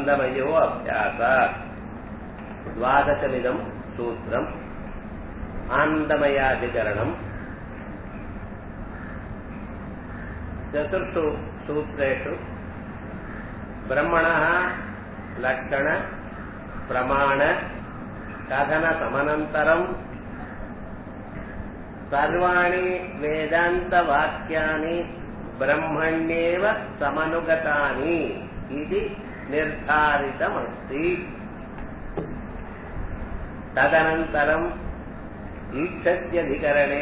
आनन्दमयो अभ्यासात् द्वादशमिदं सूत्रम् आनन्दमयाधिकरणम् चतुर्षु सूत्रेषु ब्रह्मणः लक्षण प्रमाण कथन समनन्तरं सर्वाणि वेदान्तवाक्यानि ब्रह्मण्येव समनुगतानि इति निर्धारितमस्ति। तदनन्तरम् ईक्षत्यधिकरणे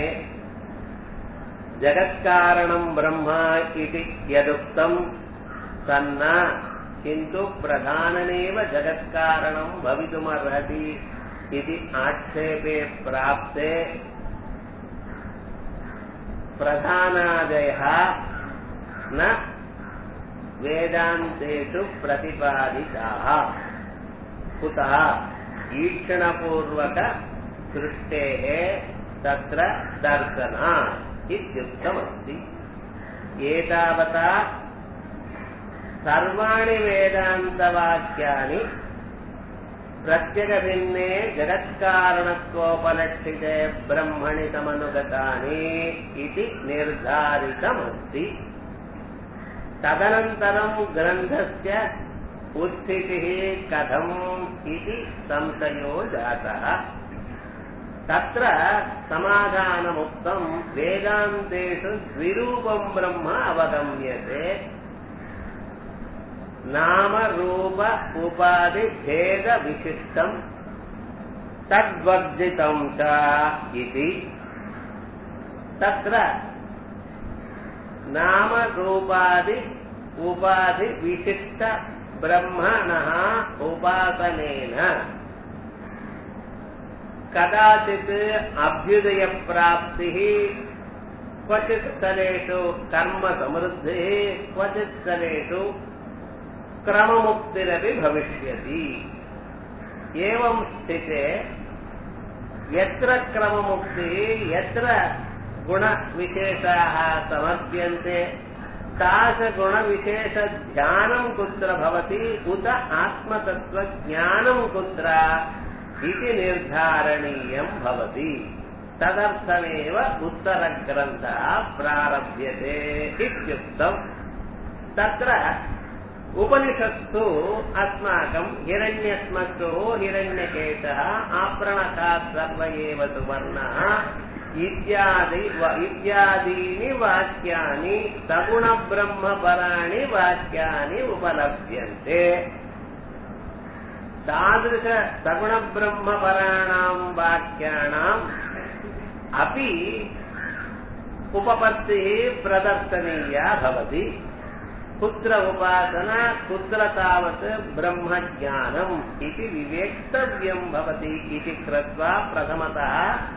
जगत्कारणं ब्रह्म इति यदुक्तं तन्न किन्तु प्रधानमेव जगत्कारणं भवितुमर्हति इति आक्षेपे प्राप्ते प्रधानादयः न वेदान्तेषु प्रतिपादिताः। कुतः? ईक्षणपूर्वक सृष्टेः तत्र दर्शनात् इत्युक्तमस्ति। एतावता सर्वाणि वेदान्तवाक्यानि प्रत्यगभिन्ने जगत्कारणत्वोपलक्षिते ब्रह्मणि समनुगतानि इति निर्धारितमस्ति। तदनन्तरं ग्रन्थस्य उत्थितिः कथम् इति संशयो जातः। तत्र समाधानमुक्तं वेदान्तेषु द्विरूपं ब्रह्म अवगम्यते। नाम रूप उपाधि भेद विशिष्टं तद्वर्जितं च इति। तत्र नाम रूपादि उपाधि विशिष्ट ब्रह्मणः उपासनेन कदाचित् अभ्युदय प्राप्तिः, क्वचित् स्थलेषु कर्म समृद्धिः, क्वचित् स्थलेषु क्रममुक्तिरपि भविष्यति। एवं स्थिते यत्र क्रममुक्तिः, यत्र गुणविशेषाः समर्प्यन्ते तादृशगुणविशेषध्यानं कुत्र भवति उत आत्मतत्त्वज्ञानं कुत्र इति निर्धारणीयं भवति। तदर्थमेव उत्तरग्रन्थः प्रारभ्यते इत्युक्तम्। तत्र उपनिषत्सु अस्माकं हिरण्यश्मश्रुः हिरण्यकेशः आपृणकात् सर्व एव सुवर्णः इत्यादीनि वाक्यानि सगुणब्रह्मपराणि वाक्यानि उपलभ्यन्ते। तादृश सगुणब्रह्मपराणां वाक्यानाम् अपि उपपत्तिः प्रदर्शनीया भवति। कुत्र उपासना, कुत्र तावत् ब्रह्मज्ञानम् इति विवेक्तव्यं भवति इति कृत्वा प्रथमतः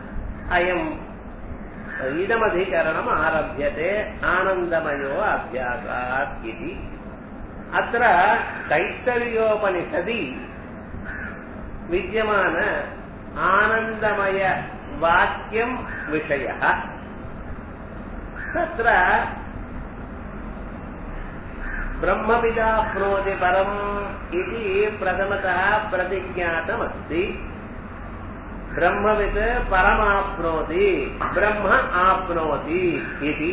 इदमधिकरणम् आरभ्यते आनन्दमयो अभ्यासात् इति। अत्र तैत्तरीयोपनिषदि विद्यमान आनन्दमय वाक्यं विषयः। तत्र ब्रह्मविदाप्नोति परम् इति प्रथमतः प्रतिज्ञातमस्ति। ब्रह्मवित् परमाप्नोति, ब्रह्म आप्नोति इति।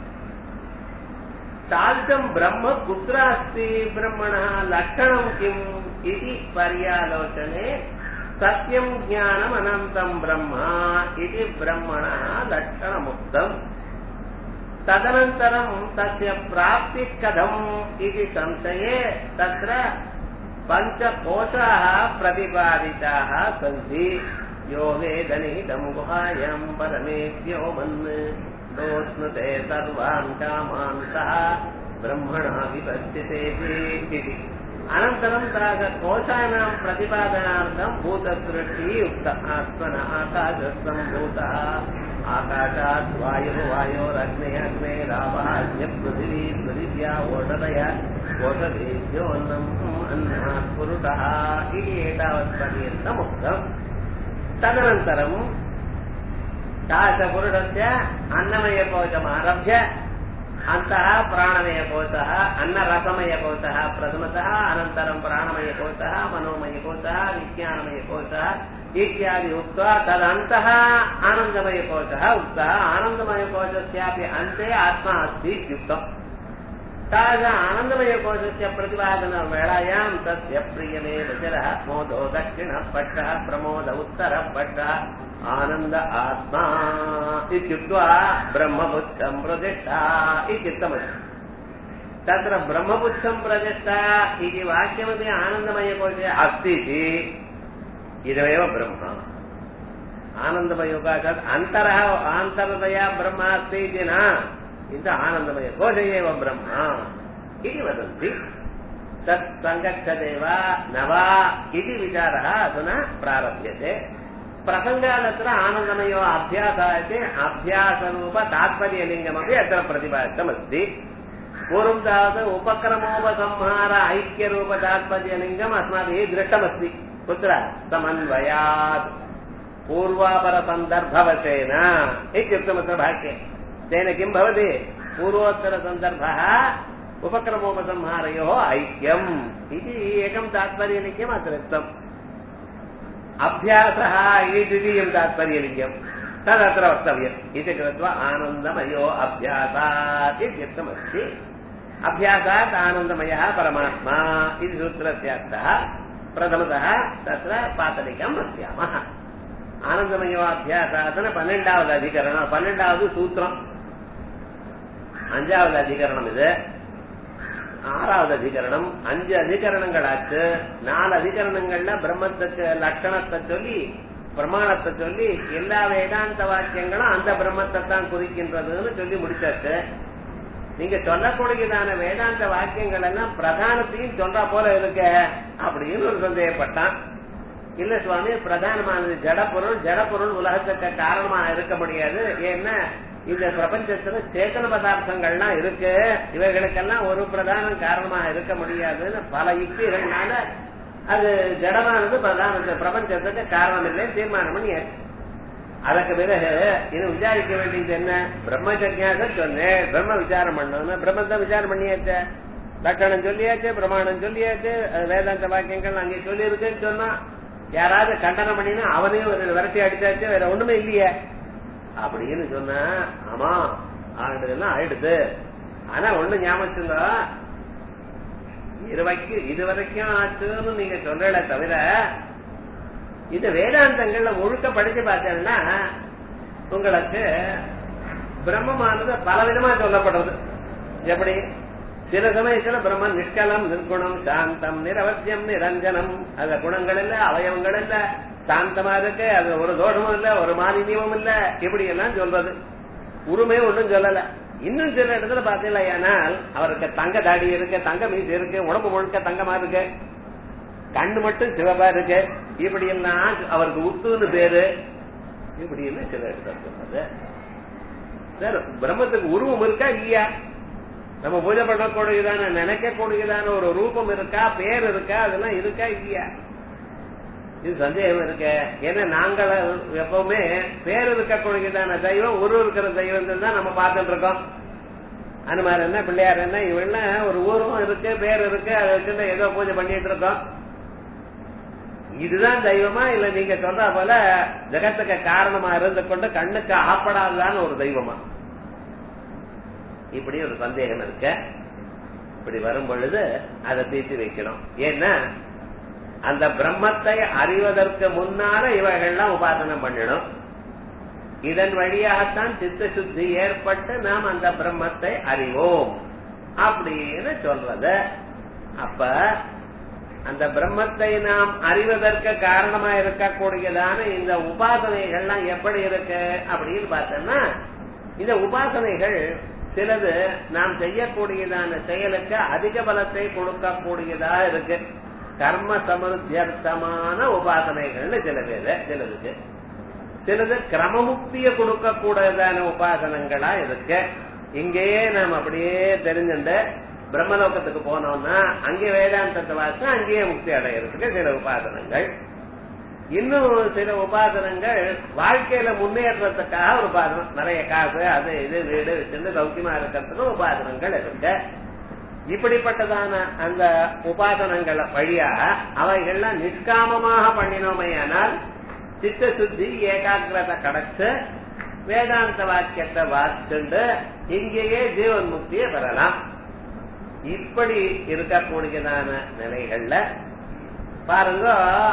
तादृशं ब्रह्म कुत्र अस्ति, ब्रह्मणः लक्षणं किम् इति पर्यालोचने सत्यं ज्ञानम् अनन्तं ब्रह्म इति ब्रह्मणः लक्षणमुक्तम्। तदनन्तरं तस्य प्राप्तिः कथम् इति संशये तत्र पञ्चकोशाः प्रतिपादिताः सन्ति। यो वेदनिहितं गुहायां परमेभ्यो मन् दोष्णुते सर्वान् कामान् सः ब्रह्मणा विपश्यते इति। अनन्तरं कोशानां प्रतिपादनार्थं भूतसृष्टिः उक्तः। आत्मनः आकाशसम्भूतः, आकाशात् वायुः, वायोरग्निरग्नेरापः, पृथिवी, पृथिव्या ओषधयः, ओषधेभ्योऽन्नम्, अन्नात् पुरुषः इति एतावत्पर्यन्तमुक्तम्। तदनन्तरं तादृशपुरुषस्य अन्नमयकोशमारभ्य अन्तः प्राणमयकोशः अन्नरसमयकोशः प्रथमतः अनन्तरं प्राणमयकोशः मनोमयकोशः विज्ञानमयकोशः इत्यादि उक्त्वा तदन्तः आनन्दमयकोशः उक्तः आनन्दमयकोशस्यापि अन्ते आत्मा अस्ति इत्युक्तम् तादृश आनन्दमयकोशस्य प्रतिपादनवेलायां तस्य प्रियमेव चिरः मोदो दक्षिणः पक्षः प्रमोद उत्तरः पक्षः आनन्द आत्मा इत्युक्त्वा ब्रह्मपुच्छं प्रतिष्ठा इत्युक्तमस्ति तत्र ब्रह्मपुच्छं प्रतिष्ठा इति वाक्यमपि आनन्दमयकोशे अस्ति इति इदमेव ब्रह्म आनन्दमयोगात् अन्तरः आन्तरतया ब्रह्म अस्ति इति न इति आनन्दमयकोश एव ब्रह्म इति वदन्ति तत् सङ्गच्छते वा न वा इति विचारः अधुना प्रारभ्यते प्रसङ्गादत्र आनन्दमयो अभ्यासः इति अभ्यासरूपतात्पर्यलिङ्गमपि अत्र प्रतिपादितमस्ति पूर्वं तावत् उपक्रमोपसंहार ऐक्यरूपतात्पर्यलिङ्गम् अस्माभिः दृष्टमस्ति कुत्र समन्वयात् पूर्वापरसन्दर्भवशेन इत्युक्तमत्र भाष्ये तेन किं भवति पूर्वोत्तरसन्दर्भः उपक्रमोपसंहारयोः ऐक्यम् इति एकं तात्पर्यलिङ्गम् अत्र उक्तम् अभ्यासः इति द्वितीयं तात्पर्यलिङ्गम् तदत्र वक्तव्यम् इति कृत्वा आनन्दमयो अभ्यासात् इत्युक्तमस्ति अभ्यासात् आनन्दमयः परमात्मा इति सूत्रस्य अर्थः प्रथमतः तत्र पातलिकं पश्यामः आनन्दमयो अभ्यासात् 12வது अधिकरणं 12வது सूत्रम् 5வது अधिकरणம் இது 6வது அதிகரணம் 5 அதிகரணங்களாச்சு 4 அதிகரணங்கள்ல பிரம்மத்துக்கு லட்சணத்தை சொல்லி பிரமாணத்தை சொல்லி எல்லா வேதாந்த வாக்கியங்களும் அந்த பிரம்மத்தை தான் குறிக்கின்றதுன்னு சொல்லி முடிச்சாச்சு நீங்க சொல்லக்கூடியதான வேதாந்த வாக்கியங்கள் எல்லாம் பிரதானத்தையும் சொல்ற போல இருக்க அப்படின்னு ஒரு சந்தேகப்பட்டான் இல்ல சுவாமி பிரதானமானது ஜடப்பொருள் உலகத்துக்கு காரணமா இருக்க முடியாது ஏன்னா இந்த பிரபஞ்சத்துல சேத்தன பதார்த்தங்கள்லாம் இருக்கு இவைகளுக்கெல்லாம் ஒரு பிரதான காரணமா இருக்க முடியாதுன்னு பல யுக்திகள்னால அது ஜடமானது பிரதான பிரபஞ்சத்துக்கு காரணம் இல்லை தீர்மானம் பண்ணியாச்சு அதற்கு பிறகு இது விசாரிக்க வேண்டியது என்ன பிரம்ம ஜக்ஞாச சொன்னேன் பிரம்ம விசாரம் பண்ணணும் பிரம்மத்தை விசாரம் பண்ணியாச்சு லட்சணம் சொல்லியாச்சு பிரமாணம் சொல்லியாச்சு வேதாந்த வாக்கியங்கள் அங்கே சொல்லி இருக்குன்னு சொன்னா யாராவது கண்டனம் பண்ணினா அவனையும் விரட்டி அடிச்சாச்சு வேற ஒண்ணுமே இல்லையே அப்படின்னு சொன்னா ஆமா ஆயிடுதுன்னா ஆயிடுது ஆனா ஒண்ணு ஞாபகம் இதுவரைக்கும் ஆச்சுன்னு நீங்க சொல்றல தவிர இது வேதாந்தங்கள்ல முழுக்க படிச்சு பார்த்தேன்னா உங்களுக்கு பிரம்மமானது பலவிதமா சொல்லப்படுறது எப்படி சில சமயத்துல பிரம்மன் நிஷ்கலம் நிர்குணம் சாந்தம் நிரவசியம் நிரஞ்சனம் அந்த குணங்கள் இல்ல அவயவங்கள் இல்ல சாந்தமா இருக்கு அது ஒரு தோஷமும் இல்ல ஒரு மாலின்யமும் இல்ல இப்படி எல்லாம் சொல்றது உரிமையும் ஒன்றும் சொல்லல இன்னும் சில இடத்துல பாத்தீங்களா அவருக்கு தங்க தாடி இருக்கு தங்க மீசை இருக்கு உடம்பு முழுக்க தங்கமா இருக்கு கண்ணு மட்டும் சிவப்பா இருக்கு இப்படி எல்லாம் அவருக்கு உத்துன்னு பேரு இப்படி எல்லாம் சில இடத்துல சொல்றது சார் பிரம்மத்துக்கு உருவம் இருக்கா இல்லையா நம்ம பூஜை பண்ணக்கூடியதான நினைக்கக்கூடியதான ஒரு ரூபம் இருக்கா பேர் இருக்கா அதெல்லாம் இருக்கா இல்லையா இது சந்தேகம் இருக்கு ஏன்னா நாங்கள் எப்பவுமே பேர் இருக்கக்கூடியதான தெய்வம் இருக்கிற தெய்வம் தான் நம்ம பார்த்துட்டு இருக்கோம் அனுமார் என்ன பிள்ளையார் என்ன இவெல்லாம் ஒரு ஊரும் இருக்கு பேர் இருக்கு அதுக்கு ஏதோ பூஜை பண்ணிட்டு இருக்கோம் இதுதான் தெய்வமா இல்ல நீங்க சொல்ற போல ஜெகத்துக்கு காரணமா இருந்து கொண்டு கண்ணுக்கு ஆப்படாதான ஒரு தெய்வமா இப்படி ஒரு சந்தேகம் இருக்கு இப்படி வரும் பொழுது அதை தீர்த்து வைக்கணும் ஏன்னா அந்த பிரம்மத்தை அறிவதற்கு முன்னால இவைகள்லாம் உபாசனம் பண்ணணும் இதன் வழியாகத்தான் சித்த சுத்தி ஏற்பட்டு நாம் அந்த பிரம்மத்தை அறிவோம் அப்படின்னு சொல்றது அப்ப அந்த பிரம்மத்தை நாம் அறிவதற்கு காரணமா இருக்கக்கூடியதான இந்த உபாசனைகள்லாம் எப்படி இருக்கு அப்படின்னு பார்த்தோம்னா இந்த உபாசனைகள் சிலது நாம் செய்யக்கூடியதான செயலுக்கு அதிக பலத்தை கொடுக்கக்கூடியதா இருக்கு கர்ம சமர்த்தியர்த்தமான உபாசனைகள்னு சில பேரு சிலதுக்கு சிலது கிரமமுக்திய கொடுக்கக்கூடியதான உபாசனங்களா இருக்கு இங்கேயே நாம் அப்படியே தெரிஞ்சுட்டு பிரம்மலோகத்துக்கு போனோம்னா அங்கே வேதாந்தத்தை வாசம் அங்கேயே முக்தி அடையிறதுக்கு சில உபாசனங்கள் இன்னும் சில உபாசனங்கள் வாழ்க்கையில முன்னேற்றத்துக்காக ஒரு உபாசனம், நிறைய காசு அது இது வீடு வச்சிருந்து சௌக்கியமா இருக்கிறதுக்கு உபாசனங்கள் இருக்கு. இப்படிப்பட்டதான அந்த உபாசனங்கள் வழியா அவைகள்லாம் நிஷ்காமமாக பண்ணினோமையானால் சித்த சுத்தி ஏகாகிரதை கிடைச்சு வேதாந்த வாக்கியத்தை வாசிச்சுண்டு இங்கேயே ஜீவன் முக்தியை பெறலாம். இப்படி இருக்கக்கூடியதான நிலைகள்ல பாருங்க,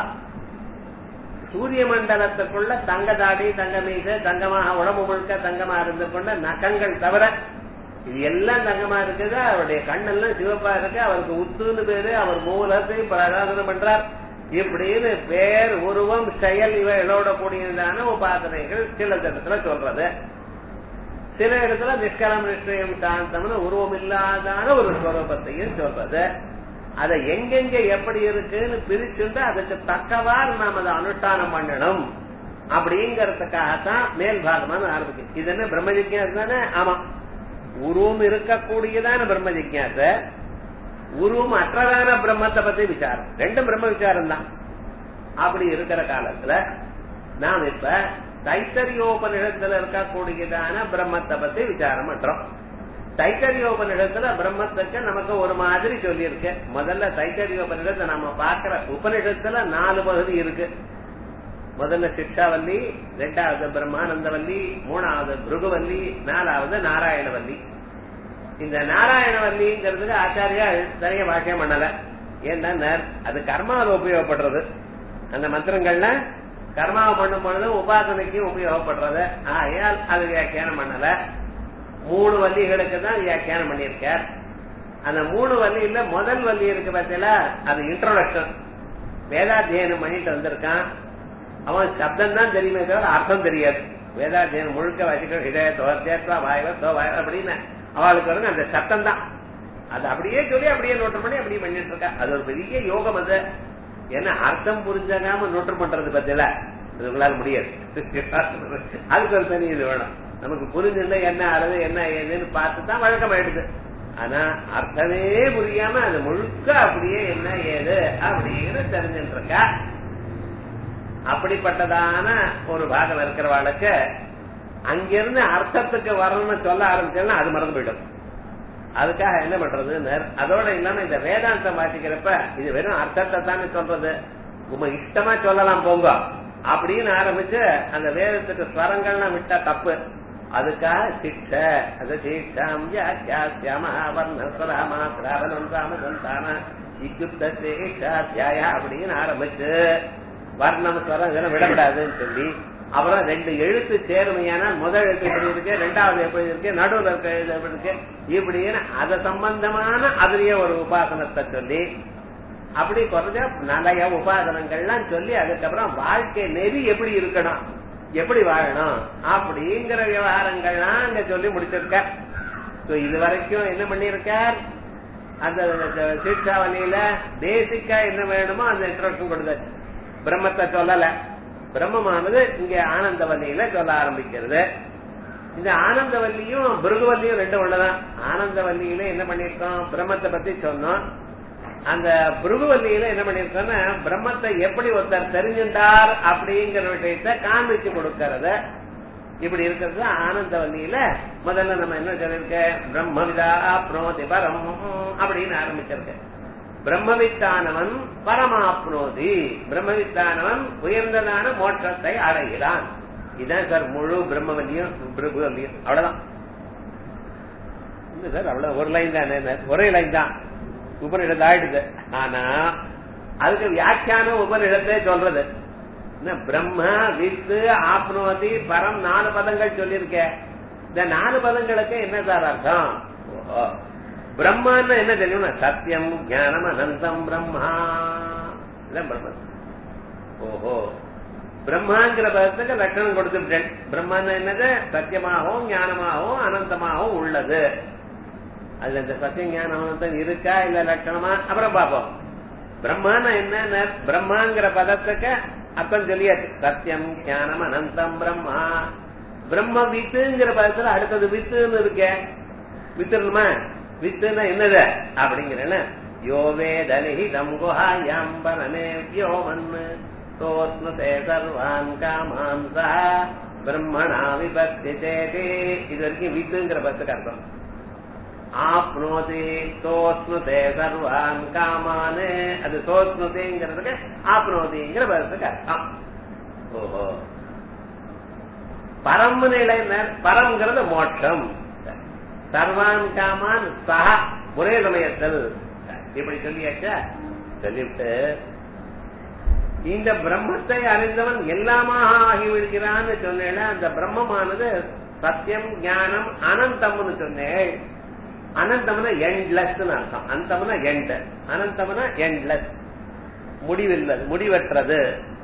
சூரிய மண்டலத்துக்குள்ள தங்க தாடி, தங்க மீசை, தங்கமாக உடம்பு முழுக்க தங்கமா இருந்து கொண்ட நகங்கள் தவிர இது எல்லாம் தங்கமா இருக்குது. அவருடைய கண்ணெல்லாம் சிவப்பா இருக்கு. அவருக்கு உத்துன்னு பேரு. அவர் மூலத்தை பிரகாசனம் பண்றார். இப்படின்னு பேர், உருவம், செயல் இவைகளோட கூடியதான உபாசனைகள் சில இடத்துல சொல்றது. சில இடத்துல நிஷ்கலம் நிஷ்டயம் சாந்தம்னு உருவம் இல்லாதான ஒரு ஸ்வரூபத்தையும் சொல்றது. அதை எங்கெங்க எப்படி இருக்குன்னு பிரிச்சுட்டு அதுக்கு தக்கவாறு நாம் அதை அனுஷ்டானம் பண்ணணும் அப்படிங்கறதுக்காகத்தான் மேல் பாகமான ஆரம்பிக்கும். இது என்ன பிரம்ம ஜிக்ஞாசை தானே? ஆமா, உருவம் இருக்கக்கூடியதான பிரம்ம ஜிக்ஞாசை, உருவம் அற்றதான பிரம்மத்தை பத்தி விசாரம், ரெண்டும் பிரம்ம விசாரம் தான். அப்படி இருக்கிற காலத்துல நாம் இப்ப தைத்தரியோபனிஷத்துல இருக்கக்கூடியதான பிரம்மத்தை பத்தி விசாரம் பண்றோம். தைத்தரியோபனிஷத்துல பிரம்மத்துக்கு நமக்கு ஒரு மாதிரி சொல்லி இருக்கு. முதல்ல தைத்தரியோபனிஷத்தை நம்ம பாக்குற உபனிஷத்துல 4 பகுதி இருக்கு. முதல்ல சிக்ஷாவல்லி, 2வது பிரம்மானந்தவல்லி, 3வது பிருகுவல்லி, 4வது நாராயணவல்லி. இந்த நாராயணவல்லிங்கிறதுக்கு ஆச்சாரியா நிறைய வாக்கியம் பண்ணல. ஏன்னா அது கர்மாவை உபயோகப்படுறது. அந்த மந்திரங்கள்ல கர்மாவை பண்ணும் பொழுது உபாசனைக்கும் உபயோகப்படுறது. ஆகையால் அது வியாக்கியானம் பண்ணல. 3 வல்லிகளுக்கு தான் வியாக்கியானம் பண்ணியிருக்கார். அந்த 3 வல்லியில முதல் வல்லி இருக்கு பார்த்தீங்களா, அது இன்ட்ரோடக்ஷன். வேதாத்தியனம் பண்ணிட்டு வந்திருக்கான். அவன் சப்தம் தான் தெரியுமே தவிர அர்த்தம் தெரியாது. வேதாத்தியனம் முழுக்க வச்சுக்க இதயத்தோ வாயவத்தோ அப்படின்னு அவளுக்கு வருங்க அந்த சத்தம் தான். அது அப்படியே சொல்லி அப்படியே நோட்டு பண்ணி அப்படியே பண்ணிட்டு இருக்கா. அது ஒரு பெரிய யோகம். அது ஏன்னா அர்த்தம் புரிஞ்சாகாம நோட்டு பண்றது பத்தில இதுகளால முடியாது. அதுக்கு ஒரு தனி இது வேணும். நமக்கு புரிஞ்சுல என்ன அறது என்ன ஏதுன்னு பார்த்துதான் வழக்கம் ஆயிடுது. ஆனா அர்த்தமே புரியாம அது முழுக்க அப்படியே என்ன ஏது அப்படின்னு தெரிஞ்சுட்டு இருக்கா. அப்படிப்பட்டதான ஒரு பாகம் இருக்கிறவாளுக்கு அங்கிருந்து அர்த்தத்துக்கு வரணும்னு சொல்ல ஆரம்பிச்சோம்னா அது மறந்து போயிடும். அதுக்காக என்ன பண்றது, அதோட இல்லாம இந்த வேதாந்தம் வாசிக்கிறப்ப இது வெறும் அர்த்தத்தை தானே சொல்றது, உங்க இஷ்டமா சொல்லலாம் போங்க அப்படின்னு ஆரம்பிச்சு அந்த வேதத்துக்கு ஸ்வரங்கள்லாம் விட்டா தப்பு. அதுக்காக சிக்ஷ அது சீட்சாம் அப்படின்னு ஆரம்பிச்சு வர்ணம் ஸ்வரம் இதெல்லாம் விடக்கூடாதுன்னு சொல்லி அப்புறம் 2 எழுத்து சேருமையான முதல் எழுத்து எப்படி இருக்கு, 2வது எப்படி இருக்கு, நடுவில் இருக்க எழுத்து எப்படி இருக்கு, இப்படின்னு அது சம்பந்தமான அதுலயே ஒரு உபாசனத்தை சொல்லி அப்படி குறைஞ்ச நிறைய உபாசனங்கள்லாம் சொல்லி அதுக்கப்புறம் வாழ்க்கை நெறி எப்படி இருக்கணும், எப்படி வாழணும் அப்படிங்கிற விவகாரங்கள்லாம் அங்க சொல்லி முடிச்சிருக்க. இது வரைக்கும் என்ன பண்ணிருக்கார், அந்த சீட்சாவலியில பேசிக்கா என்ன வேணுமோ அந்த இன்ட்ரோடக்ஷன் கொடுத்தாச்சு. பிரம்மத்தை சொல்லல, பிரம்மமானது இங்க ஆனந்தவல்லியில சொல்ல ஆரம்பிக்கிறது. இந்த ஆனந்தவல்லியும் பிருகுவல்லியும் 2 ஒண்ணுதான். ஆனந்தவல்லியில என்ன பண்ணிருக்கோம், பிரம்மத்தை பத்தி சொன்னோம். அந்த பிருகுவல்லியில என்ன பண்ணிருக்கோம்னா பிரம்மத்தை எப்படி ஒருத்தர் தெரிஞ்சுட்டார் அப்படிங்கிற விஷயத்த காண்பிச்சு கொடுக்கறத. இப்படி இருக்கிறது ஆனந்தவல்லியில முதல்ல நம்ம என்ன சொல்லிருக்க, பிரம்மவிதா ஆப்னோதி பரம் அப்படின்னு ஆரம்பிச்சிருக்க. பிரம்மவித்தானவன் பரமாப்னோதி, பிரம்மவித்தானவன் உயர்ந்ததான மோட்சத்தை அடைகிறான். இதுதான் சார் முழு பிரம்மவல்லியும் பிருகுவல்லியும். அவ்வளவுதான் சார், அவ்வளவு ஒரு லைன் தான், ஒரே லைன் தான் உபனிஷத்து ஆயிடுது. ஆனா அதுக்கு வியாக்கியானம் உபனிஷத்தை சொல்றது. பிரம்ம வித்து ஆப்னோதி பரம் 4 பதங்கள் சொல்லியிருக்க. இந்த 4 பதங்களுக்கு என்ன சார் அர்த்தம்? பிரம்மான்னு என்ன தெரியும், சத்தியம் ஞானம் அனந்தம் பிரம்மா. பிரம்ம ஓஹோ பிரம்மாங்கிற பதத்துக்கு லட்சணம் கொடுத்துட்டேன். பிரம்மான்னு என்னது, சத்தியமாகவும் ஞானமாகவும் அனந்தமாகவும் உள்ளது. அதுல இந்த சத்திய ஞானம் இருக்கா இல்ல லட்சணமா அப்புறம் பாப்போம். பிரம்மான என்ன, பிரம்மாங்கிற பதத்துக்கு அர்த்தம் சொல்லியாச்சு, சத்தியம் ஞானம் அனந்தம் பிரம்மா. பிரம்ம வித்துங்கிற பதத்துல அடுத்தது வித்துன்னு இருக்க, வித்துணுமா, வித்துன்னா என்னது அப்படிங்கிறேன்னு யோவே தலிஹி தம் குஹாயாம்பரமே யோமன் சோஸ்னுதே சர்வான் காமான் சா பிரம்மணா விபத்திதே. இது வரைக்கும் வித்துங்கிற பத்துக்கு அர்த்தம். ஆப்னோதி சோஸ்னுதே சர்வான் காமானு, அது சோஸ்னுதேங்கிறதுக்கு ஆப்னோதிங்கிற பத்துக்கு அர்த்தம். ஓஹோ, பரம் நிலை, பரம்ங்கிறது மோட்சம். சர்வான் காமான் சஹ, ஒரே சமயத்தில். இப்படி சொல்லியாச்சா? சொல்லிவிட்டு இந்த பிரம்மத்தை அறிந்தவன் எல்லாமாக ஆகிவிடுகிறான்னு சொன்னேன். அந்த பிரம்மமானது சத்தியம் ஞானம் அனந்தம்னு சொன்னேன். அனந்தம்னா எண்ட்லெஸ் அர்த்தம். அந்தம்னா எண்ட், அனந்தம்னா எண்ட்லெஸ், முடிவில்லது, முடிவற்றது.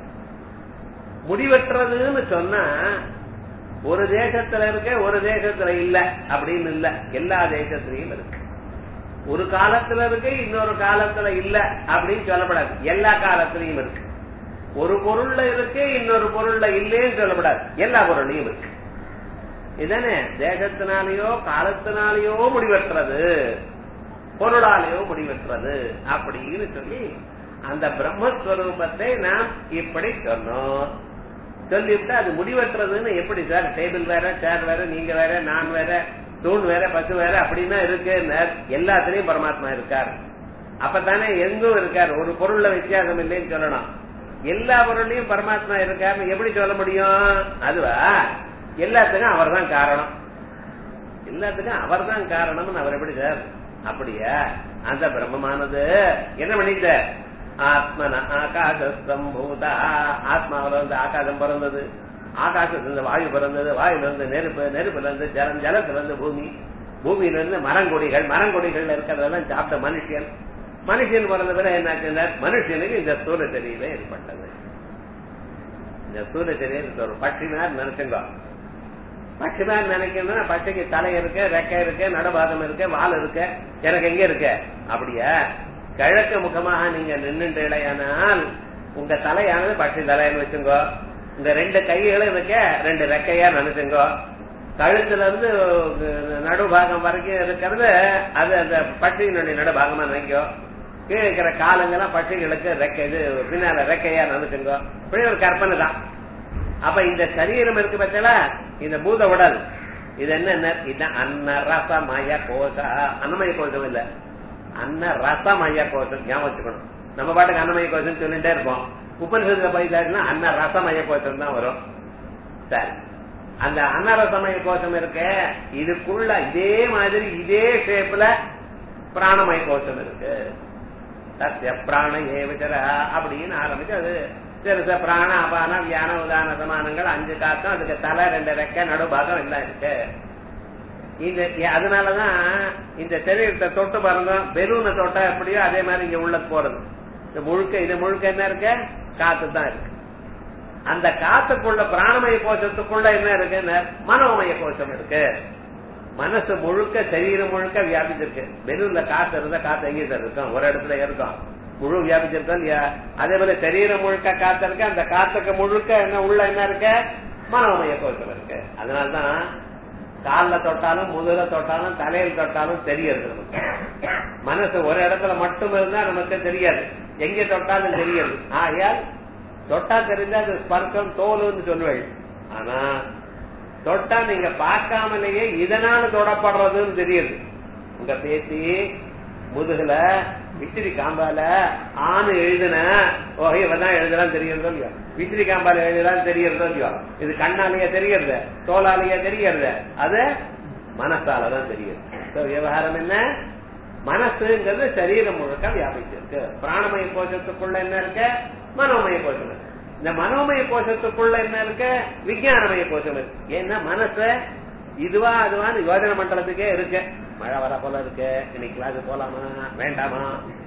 முடிவற்றதுன்னு சொன்னா ஒரு தேசத்துல இருக்க ஒரு தேசத்துல இல்ல அப்படின்னு இல்ல, எல்லா தேசத்திலையும் இருக்கு. ஒரு காலத்துல இருக்கு இன்னொரு காலத்துல இல்ல அப்படின்னு சொல்லப்படாது, எல்லா காலத்திலையும் இருக்கு. ஒரு பொருள்ல இருக்கு இன்னொரு பொருள்ல இல்லைன்னு சொல்லப்படாது, எல்லா பொருளையும் இருக்கு. இதுதானே தேசத்தினாலேயோ காலத்தினாலேயோ முடிவற்றது, பொருளாலேயோ முடிவற்றது அப்படின்னு சொல்லி அந்த பிரம்மஸ்வரூபத்தை நாம் இப்படி சொன்னோம். சொல்லிவிட்டு அது முடிவற்றதுன்னு எப்படி சார்? டேபிள் வேற, சேர் வேற, நீங்க வேற, நான் வேற, தூண் வேற, பசு வேற அப்படின்னா இருக்கு. எல்லாத்திலையும் பரமாத்மா இருக்கார். அப்பதானே எங்கும் இருக்கார். ஒரு பொருள்ல வித்தியாசம் இல்லைன்னு சொல்லணும். எல்லா பொருளையும் பரமாத்மா இருக்காருன்னு எப்படி சொல்ல முடியும்? அதுவா, எல்லாத்துக்கும் அவர் தான் காரணம். எல்லாத்துக்கும் அவர் தான் காரணம்னு அவர் எப்படி சார்? அப்படியா? அந்த பிரம்மமானது என்ன பண்ணிட்ட? ஆத்மன ஆகாசம்பூதா, ஆத்மாவில இருந்து ஆகாசம் பிறந்தது, ஆகாசத்துல இருந்து வாயு பிறந்தது, வாயுல இருந்து நெருப்பு, நெருப்புல இருந்து ஜலம், ஜலத்துல இருந்து பூமி, பூமியில இருந்து மரங்கொடிகள், மரங்கொடிகள்ல இருக்கிறதெல்லாம் சாப்பிட்ட மனுஷன், மனுஷன் பிறந்த பிறகு என்ன? மனுஷனுக்கு இந்த ஸ்தூல சரீரம் ஏற்பட்டது. இந்த ஸ்தூல சரீரம் ஒரு பட்சி மாதிரி நினைச்சுங்க. பட்சி மாதிரி நினைக்கணும்னா பட்சிக்கு தலை இருக்கு, ரெக்கை இருக்கு, நடுபாகம் இருக்கு, வால் இருக்கு, எனக்கு எங்க இருக்கு? அப்படியா? கிழக்கு முகமாக நீங்க நின்றுடையானால் உங்க தலையானது பட்சி தலைன்னு வச்சுங்கோ. உங்க ரெண்டு கைகளும் இருக்க ரெண்டு ரெக்கையா நினைச்சுங்கோ. கழுத்துல இருந்து நடுபாகம் வரைக்கும் இருக்கிறது அது அந்த பட்சியினுடைய நடுபாகமா நினைக்கோ. கீழே இருக்கிற காலங்கெல்லாம் பட்சிகளுக்கு ரெக்கை, இது பின்னால ரெக்கையா நினைச்சுங்கோ. இப்படி ஒரு கற்பனை தான். அப்ப இந்த சரீரம் இருக்கு பட்சல, இந்த பூத உடல் இது என்ன? இதுதான் அன்னரசமய கோஷா. அன்னமய கோஷம் இல்ல, அன்ன ரசமய கோஷம். ஞாபகம் வச்சுக்கணும். நம்ம பாட்டுக்கு அன்னமய கோஷம் சொல்லிட்டே இருப்போம். உபனிஷத்துல போயிட்டாருன்னா அன்ன ரசமய கோஷம் தான் வரும். சரி, அந்த அன்னரசமய கோஷம் இருக்க, இதுக்குள்ள இதே மாதிரி இதே ஷேப்ல பிராணமய கோஷம் இருக்கு. சத்திய பிராண ஏவச்சர அப்படின்னு ஆரம்பிச்சு அது பெருசா பிராண அபான வியான உதான சமானங்கள் 5 காத்தம், அதுக்கு தலை, 2 ரெக்கை, நடுபாகம் எல்லாம் இருக்கு. இந்த அதனாலதான் இந்த சரீரத்தை தொட்டு பாருங்க, பெலூனை தொட்டா எப்படியோ அதே மாதிரி இங்க உள்ள போறது. இது முழுக்க என்ன இருக்கு? காத்து தான் இருக்கு. அந்த காத்துக்குள்ள பிராணமய கோஷத்துக்குள்ள என்ன இருக்கு? மனோமய கோஷம் இருக்கு. மனசு முழுக்க, சரீரம் முழுக்க வியாபிச்சிருக்கு. பெலூன்ல காத்து இருந்தா காத்து எங்கே இருக்கும்? ஒரு இடத்துல இருக்கும், முழு வியாபிச்சிருக்கோம் இல்லையா? அதே போல சரீரம் முழுக்க காத்து இருக்கு. அந்த காத்துக்கு முழுக்க என்ன உள்ள என்ன இருக்கு? மனோமய கோஷம் இருக்கு. அதனால்தான் கால்ல தொட்டாலும், முதுகுல தொட்டாலும், தலையில் தொட்டாலும் தெரியாது. மனசு ஒரு இடத்துல மட்டும் இருந்தா நமக்கு தெரியாது, எங்க தொட்டாலும் தெரியாது. ஆகையால் தொட்டா தெரிஞ்சா அது ஸ்பர்க்கம், தோலுன்னு சொல்லுவேன். ஆனா தொட்டா நீங்க பார்க்காமலேயே இதனால தொடப்படுறதுன்னு தெரியுது. உங்க பேசி முதுகுல, வித்திரி காம்பால ஆணு எழுதுன ஓகையதான் எழுதலாம் தெரியறதோ இல்லையோ, வித்திரி காம்பால எழுதலாம் தெரியறதோ இல்லையோ, இது கண்ணாலேயே தெரியறது, தோலாலேயே தெரியறது, அது மனசாலதான் தெரியுது. விவகாரம் என்ன? மனசுங்கிறது சரீரம் முழுக்க வியாபிச்சிருக்கு. பிராணமய கோஷத்துக்குள்ள என்ன இருக்கு? மனோமய கோஷம் இருக்கு. இந்த மனோமய கோஷத்துக்குள்ள என்ன இருக்கு? விஞ்ஞானமய கோஷம் இருக்கு. ஏன்னா மனசு இதுவா அதுவான்னு யோஜனை பண்றதுக்கே இருக்கு. மழை வர போல இருக்கு, இன்னைக்கு கிளாஸ் போலாமா வேண்டாமா,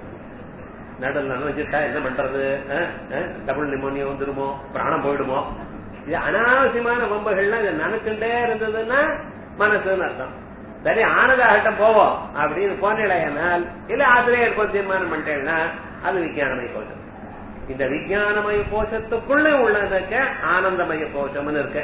நடுவில் நினைச்சிட்டா என்ன பண்றது, டபுள் நிமோனியா வந்துருமோ, பிராணம் போயிடுமோ, இது அனாவசியமான வம்புகள்லாம் இதை நினைச்சுட்டே இருந்ததுன்னா மனசுன்னு அர்த்தம். சரி, ஆனதாகட்டம் போவோம் அப்படின்னு போனால் இல்ல ஆசிரியர் தீர்மானம் பண்ணிட்டேன்னா அது விஞ்ஞானமய கோஷம். இந்த விஞ்ஞானமய கோஷத்துக்குள்ள உள்ளதுக்கு ஆனந்தமய கோஷம்னு இருக்கு.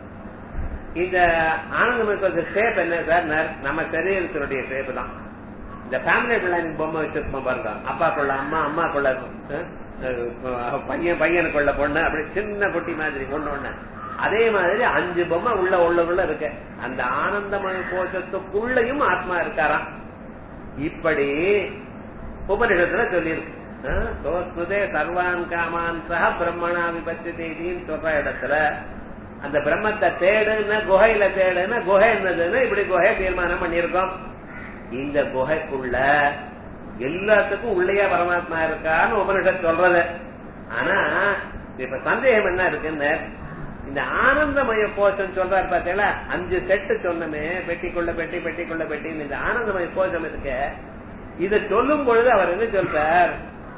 இந்த ஆனந்தமய கோஷ ஷேப் என்ன சார்? நம்ம சரீரத்தினுடைய ஷேப் தான். இந்த ஃபேமிலி பிளானிங் பொம்மை வச்சிருப்போம் பாருங்க, அப்பாக்குள்ள அம்மா, அம்மாக்குள்ள பையனுக்குள்ள பொண்ணு அப்படி சின்ன குட்டி மாதிரி பொண்ணு. அதே மாதிரி 5 பொம்மை உள்ளுக்குள்ள இருக்கு. அந்த ஆனந்தமய கோஷத்துக்குள்ளையும் ஆத்மா இருக்காராம். இப்படி உபனிஷத்துல சொல்லியிருக்கு. சர்வான் காமான் சக பிரம்மணா விபத்தின்னு சொல்ற இடத்துல அந்த பிரம்மத்தை தேடுன்னா குகையில தேடுன்னா குகை என்னதுன்னா இப்படி குகை தீர்மானம் பண்ணிருக்கோம். இந்த குகைக்குள்ள எல்லாத்துக்கும் உள்ளேயே பரமாத்மா இருக்கான்னு உபனிஷத் சொல்றது. ஆனா இப்ப சந்தேகம் என்ன இருக்குன்னு, இந்த ஆனந்தமய கோஷம் சொல்றாரு பார்த்தீங்களா, 5 செட்டு சொன்னமே, பெட்டிக்குள்ள பெட்டி பெட்டிக்குள்ள பெட்டி. இந்த ஆனந்தமய கோஷம் இருக்கு, இத சொல்லும் பொழுது அவர் என்ன சொல்றார்,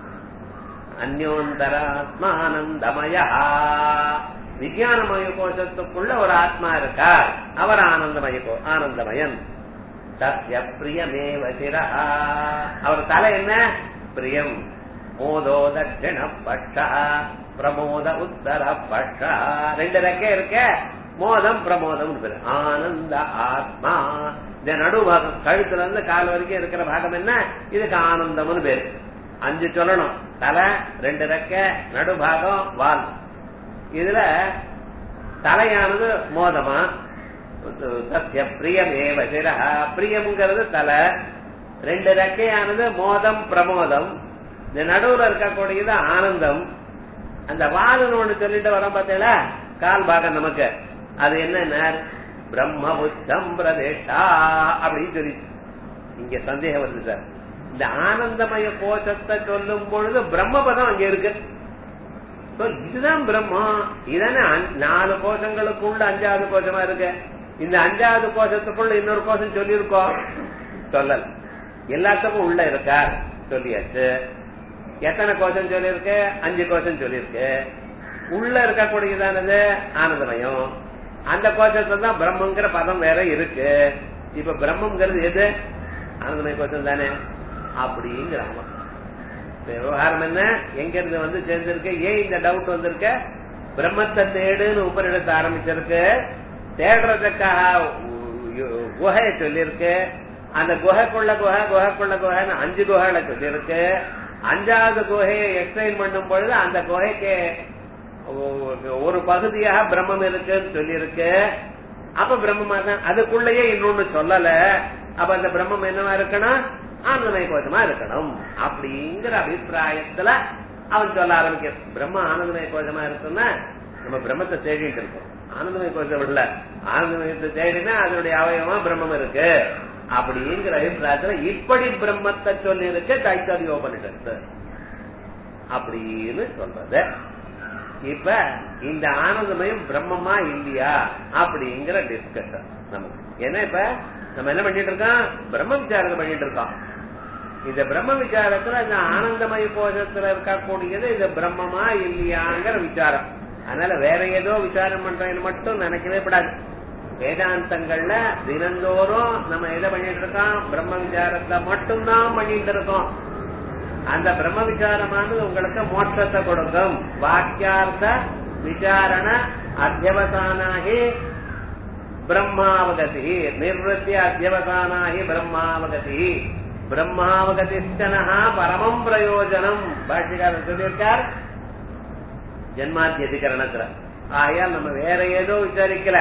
அந்யோந்தராத்மானந்தமய, விஞ்ஞானமய கோஷத்துக்குள்ள ஒரு ஆத்மா இருக்கார், அவர் ஆனந்தமயன். தஸ்ய பிரியமேவ சிரஹ, அவர் தலை என்ன பிரியம். மோதோ தட்சிண பட்ச பிரமோத உத்தர பட்ச, 2 ரெக்கை இருக்க, மோதம் பிரமோதம். ஆனந்த ஆத்மா, இந்த நடுபாகம் கழுத்துல இருந்து கால் வரைக்கும் இருக்கிற பாகம் என்ன, இதுக்கு ஆனந்தம்னு பேரு. 5 சொல்லணும். தலை, 2 ரெக்கை, நடுபாகம், வால். இதுல தலையானது மோதமா, சத்திய பிரியமேவ சிரஹ, பிரியம்ங்கிறது தலை, 2 ரெக்கையானது மோதம் பிரமோதம், இந்த நடுவுல இருக்கக்கூடியது ஆனந்தம். அந்த வாலுன்னு ஒண்ணு சொல்லிட்டு வரோம் பார்த்தீங்களா, கால் பாகம் நமக்கு, அது என்ன பிரம்ம புத்தம் பிரதேஷா அப்படின்னு சொல்லி. இங்க சந்தேகம் வருது சார். இந்த ஆனந்தமய கோஷத்தை சொல்லும் பொழுது பிரம்மபதம் அங்க இருக்கு. இதுதான் பிரம்மம். இதானே 4 கோஷங்களுக்குள்ள 5வது கோஷமா இருக்கு. இந்த 5வது கோஷத்துக்குள்ள இன்னொரு கோஷம் சொல்லியிருக்கோம், சொல்லல. எல்லாத்துக்கும் உள்ள இருக்கார் சொல்லியாச்சு. எத்தனை கோஷம் சொல்லியிருக்கு, 5 கோஷம் சொல்லியிருக்கு. உள்ள இருக்கக்கூடியதானது ஆனந்தமயம். அந்த கோஷத்துல தான் பிரம்மங்கிற பதம் வேற இருக்கு. இப்ப பிரம்மங்கிறது எது, ஆனந்தமய கோஷம் தானே அப்படிங்கிறாங்க. விவகாரம் என்ன, எங்க இருந்து வந்து சேர்ந்திருக்கு, ஏன் இந்த டவுட் வந்திருக்க, பிரம்மத்தை தேடுன்னு உபநிடத்தை ஆரம்பிச்சிருக்கு. தேடுறதுக்காக குகையை சொல்லியிருக்கு. அந்த குகைக்குள்ள குகைக்குள்ள குகைன்னு 5 குகைகளை சொல்லியிருக்கு. 5வது குகையை எக்ஸ்பிளைன் பண்ணும் பொழுது அந்த குகைக்கு ஒரு பகுதியாக பிரம்மம் இருக்குன்னு சொல்லியிருக்கு. அப்ப பிரம்மமா தான், அதுக்குள்ளேயே இன்னொன்னு சொல்லல. அப்ப அந்த பிரம்மம் என்னவா இருக்கணும், ஆனந்தமய கோஷமா இருக்கணும் அப்படிங்கிற அபிப்பிராயத்துல அவன் சொல்ல ஆரம்பிக்க. பிரம்ம ஆனந்தமய கோஷமா இருக்குன்னா நம்ம பிரம்மத்தை தேடிட்டு இருக்கோம். ஆனந்தமய கோஷம் இல்ல, ஆனந்தமயத்தை தேடினா அதனுடைய அவயவமா பிரம்மம் இருக்கு அப்படிங்கிற அபிப்பிராயத்துல இப்படி பிரம்மத்தை சொல்லி இருக்கு தைத்தரியோபனிஷத்து அப்படின்னு சொல்றது. இப்ப இந்த ஆனந்தமயம் பிரம்மமா இல்லையா அப்படிங்கிற டிஸ்கஷன் நமக்கு. ஏன்னா இப்ப நம்ம என்ன பண்ணிட்டு இருக்கோம், பிரம்ம விசாரத்தை பண்ணிட்டு இருக்கோம். இந்த பிரம்ம விசாரத்துல இந்த ஆனந்தமய கோஷத்துல இருக்கக்கூடியது இந்த பிரம்மமா இல்லையாங்கிற விசாரம். அதனால வேற ஏதோ விசாரம் பண்றேன்னு மட்டும் நினைக்கவே கூடாது. வேதாந்தங்கள்ல தினந்தோறும் நம்ம எதை பண்ணிட்டு இருக்கோம், பிரம்ம விசாரத்தை மட்டும்தான் பண்ணிட்டு இருக்கோம். அந்த பிரம்ம விசாரமானது உங்களுக்கு மோட்சத்தை கொடுக்கும். வாக்கியார்த்த விசாரண அத்தியவசானாகி பிரம்மாவகதி, நிர்வத்திய அத்தியவசானாகி பிரம்மாவகதி, பிரம்மாவகதிஷ்டனஹ பரமம் பிரயோஜனம் பாஷ்யக்காரர் சொல்லியிருக்கார் ஜன்மாத்தியதிகரணத்துல. ஆகையால் நம்ம வேற ஏதோ விசாரிக்கல.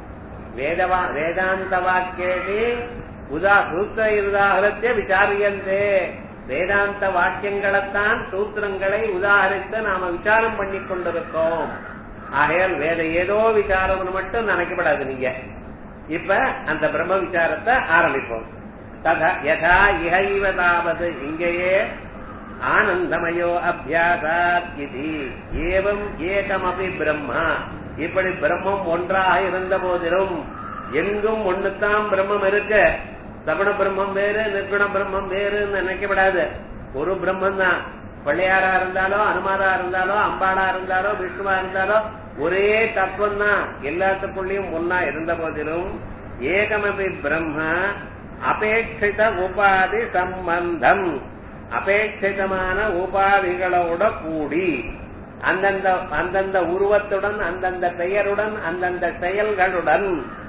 வேதாந்த வாக்கியேதி சூத்திர உதாகரத்தை விசாரியந்தே, வேதாந்த வாக்கியங்களைத்தான் சூத்திரங்களை உதாகரித்து நாம விசாரம் பண்ணி கொண்டிருக்கோம். ஆகையால் வேற ஏதோ விசாரம் மட்டும் நினைக்கப்படாது நீங்க. இப்ப அந்த பிரம்ம விசாரத்தை ஆரம்பிப்போம். யதா இஹைவதாவது, இங்கேயே ஆனந்தமயோ அபியாசாத் இதி ஏவம் ஏகமபி பிரம்மா, இப்படி பிரம்மம் ஒன்றாக இருந்த போதிலும் எங்கும் ஒண்ணுத்தான் பிரம்மம் இருக்கு. சகுண பிரம்மம் வேறு, நிர்குண பிரம்மம் வேறுன்னு நினைக்கப்படாது. ஒரு பிரம்மம் தான். பிள்ளையாரா இருந்தாலோ, அனுமாரா இருந்தாலோ, அம்பாளா இருந்தாலோ, விஷ்ணுவா இருந்தாலோ ஒரே தத்துவம் தான். எல்லாத்துக்குள்ளயும் ஒன்னா இருந்த போதிலும் ஏகமபி பிரம்ம அபேட்சித உபாதி சம்பந்தம், அபேட்சிதமான உபாதிகளோட கூடி அந்தந்த உருவத்துடன், அந்தந்த பெயருடன், அந்தந்த செயல்களுடன்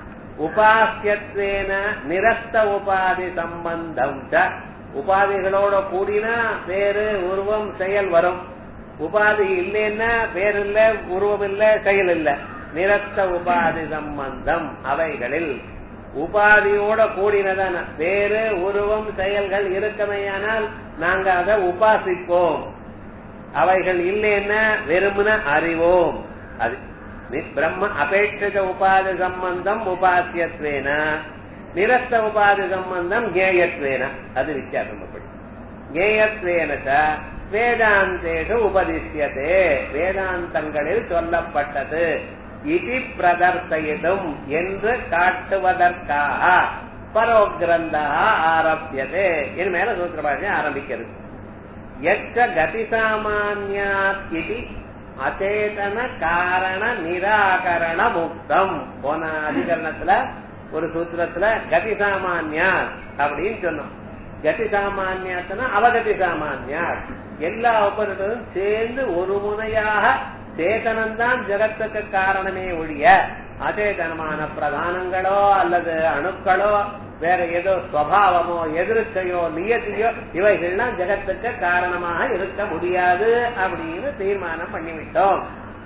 உபாசியத்வேன நிரஸ்த உபாதி சம்பந்தம், உபாதிகளோட கூடினா வேறு உருவம் செயல் வரும். உபாதி இல்லைன்னா பேர் இல்ல, உருவம் இல்ல, செயல் இல்ல. நிரஸ்த உபாதி சம்பந்தம் அவைகளில் உபாதியோட கூடினதான வேறு உருவம் செயல்கள் இருக்கமையானால் நாங்க அதை உபாசிப்போம். அவைகள் இல்லைன்னா வெறுமன அறிவோம். அது பிரம்ம அபேட்சித உபாதி சம்பந்தம் உபாசியத்வேன, நிரஸ்த உபாதி சம்பந்தம் ஜேயத்வேன. அது வித்தியாசம். அப்படி ஜேயத்வேன வேதாந்தேஷு உபதிஷ்யதே, வேதாந்தங்களில் சொல்லப்பட்டது. இதி பிரதர்சயிடும் என்று காட்டுவதற்காக பரோக்ரந்தா ஆரம்பியதே. என் மேல சூத்திர பாஷை ஆரம்பிக்கிறது. எச்ச கதி சாமான்யாத் இதி அச்சேதன காரண நிராகரண முக்தம். போன அதிகரணத்துல ஒரு சூத்திரத்துல கதி சாமான்யா அப்படின்னு சொன்னோம். கதி சாமான்யாத்னா அவகதி சாமான்யா, எல்லா உபனிஷத்தும் சேர்ந்து ஒரு முனையாக சேதனம்தான் ஜகத்துக்கு காரணமே ஒழிய அச்சேதனமான பிரதானங்களோ அல்லது அணுக்களோ வேற ஏதோ ஸ்வபாவமோ எதிர்க்கையோ நியதியோ இவைகள்லாம் ஜகத்துக்கு காரணமாக இருக்க முடியாது அப்படின்னு தீர்மானம் பண்ணிவிட்டோம்.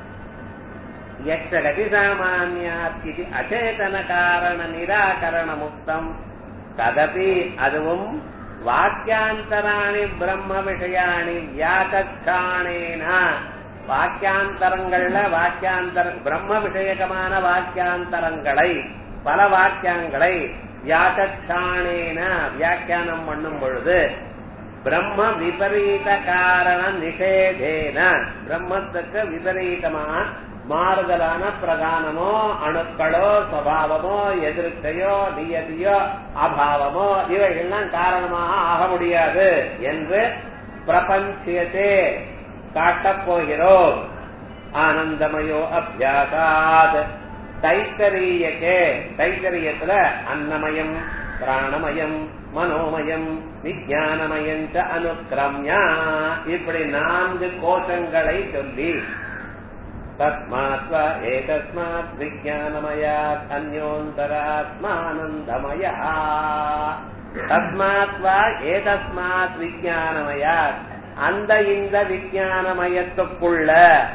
எச்சகதி சாமான்யாத் இதி அச்சேதன காரண நிராகரண முக்தம் ததபி அதுவும் வாக்கியாந்தராணி பிரம்ம விஷயாணி வியாகச்சாணேன, வாக்கியாந்தரங்கள்ல பிரம்ம விஷயகமான வாக்கியாந்தரங்களை பல வாக்கியங்களை வியாகச்சாணேன வியாக்கியானம் பண்ணும் பொழுது பிரம்ம விபரீத காரண நிஷேதேன, பிரம்மத்துக்கு விபரீதமா மாறுதலான பிரதானமோ அணுக்களோ சுபாவமோ எதிர்க்கையோ நியதியோ அபாவமோ இவைகள்லாம் காரணமாக ஆக முடியாது என்று பிரபஞ்சத்தை காட்டப் போகிறோம். ஆனந்தமயோ அபியாசாத் தைத்தரியக்கே, தைத்தரியத்துல அன்னமயம் பிராணமயம் மனோமயம் விஞ்ஞானமயம் அனுக்கிரம்யா இப்படி 4 கோஷங்களை சொல்லி தஸ்மாத்வா ஏதஸ்மாத் விஞ்ஞானமயாத் அந்யோந்தராத்மானந்தமயா, தஸ்மாத்வா ஏதஸ்மாத் விஞ்ஞானமயாத் அந்த இந்த விஞ்ஞானமயத்துக்குள்ள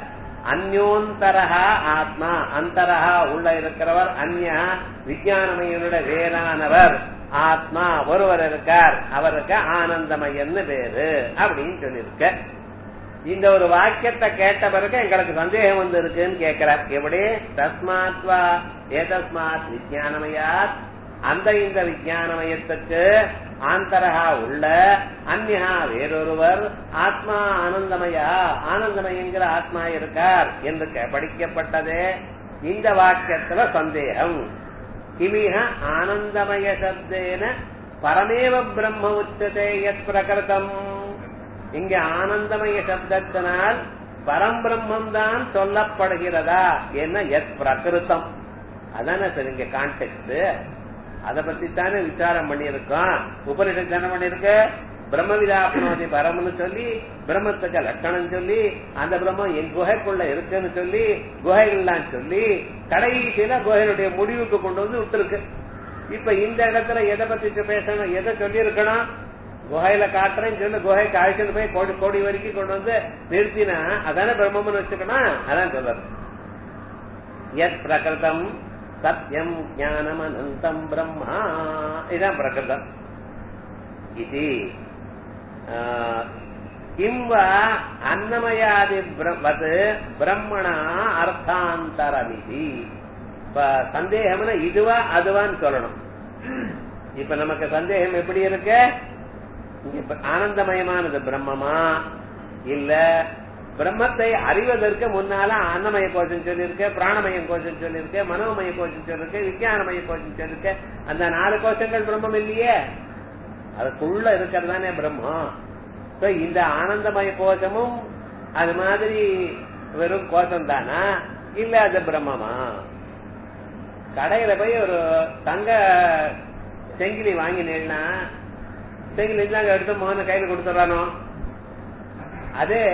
அந்யோந்தரஹா ஆத்மா, அந்தரஹா உள்ள இருக்கிறவர், அந்யா விஞ்ஞானமயனுடைய வேறானவர், ஆத்மா ஒருவர் இருக்கார், அவருக்கு ஆனந்தமயன்னு பேரு அப்படின்னு சொல்லியிருக்க. இந்த ஒரு வாக்கியத்தை கேட்ட பிறகு எங்களுக்கு சந்தேகம் வந்து இருக்குன்னு கேட்கிறார். எப்படி? தஸ்மாத்வா ஏதஸ்மாத் விஞ்ஞானமயாத் அந்த இந்த விஞ்ஞானமயத்துக்கு ஆந்தரஹா உள்ள அந்யா வேறொருவர், ஆத்மா ஆனந்தமயா ஆனந்தமயங்கிற ஆத்மா இருக்கார் என்று படிக்கப்பட்டதே. இந்த வாக்கியத்துல சந்தேகம். கிமிஹ ஆனந்தமய சப்தேன பரமேவ பிரம்ம உச்சதே யத் பிரகிருதம். இங்க ஆனந்தமய சப்தத்தினால் பரம்பிரம்மம் தான் சொல்லப்படுகிறதா என்ன? யத் பிரகிருதம். அதானே சார் இங்க கான்டெக்ட். அத பத்தி தானே விசாரம் பண்ணியிருக்கோம். உபனிஷத்து என்ன பண்ணிருக்கு? பிரம்மவிதாப்னோதி பரம்னு சொல்லி பிரம்மத்துக்கு லட்சணம் சொல்லி அந்த பிரம்மம் என் குகைக்குள்ள இருக்குன்னு சொல்லி குகைகள்லாம் சொல்லி கடைசியில குகையினுடைய முடிவுக்கு கொண்டு வந்து விட்டுருக்கு. இப்ப இந்த இடத்துல எதை பத்தி பேசணும், எதை சொல்லி இருக்கணும்? குகையில காட்டுறேன்னு சொல்லி குகைக்கு அழைச்சிட்டு போய் கோடி கோடி வரைக்கும் கொண்டு வந்து நிறுத்தினா அதானே பிரம்மம்னு வச்சுக்கணும். அதான் சொல்றது. யத் பிரகிருதம் சத்யம் ஞானம் அனந்தம் பிரம்மா, இதான் பிரகிருதம். இது கிம்வா அன்னமயாதி பிரம்மணா அர்த்தாந்தரமிதி. இப்ப சந்தேகம்னா இதுவா அதுவான்னு சொல்லணும். இப்ப நமக்கு சந்தேகம் எப்படி இருக்கு? ஆனந்தமயமானது பிரம்மமா இல்ல பிரம்மத்தை அறிவதற்கு முன்னால அன்னமய கோஷம் சொல்லியிருக்க, பிராணமயம் கோஷம் சொல்லியிருக்க, மனோமய கோஷம் சொல்லிருக்க, விஞ்ஞானமய கோஷம் சொல்லிருக்க. அந்த 4 கோஷங்கள் பிரம்மம் இல்லையே, அதுக்குள்ள இருக்கிறதானே பிரம்மம். இந்த ஆனந்தமய கோஷமும் அது மாதிரி வெறும் கோஷம் தானா இல்ல அது பிரம்மமா? கடையில போய் ஒரு தங்க செங்கிலி வாங்கினேன்னா செங்கிலி தாங்க எடுத்து மோன கையில கொடுத்துறானோ. அதே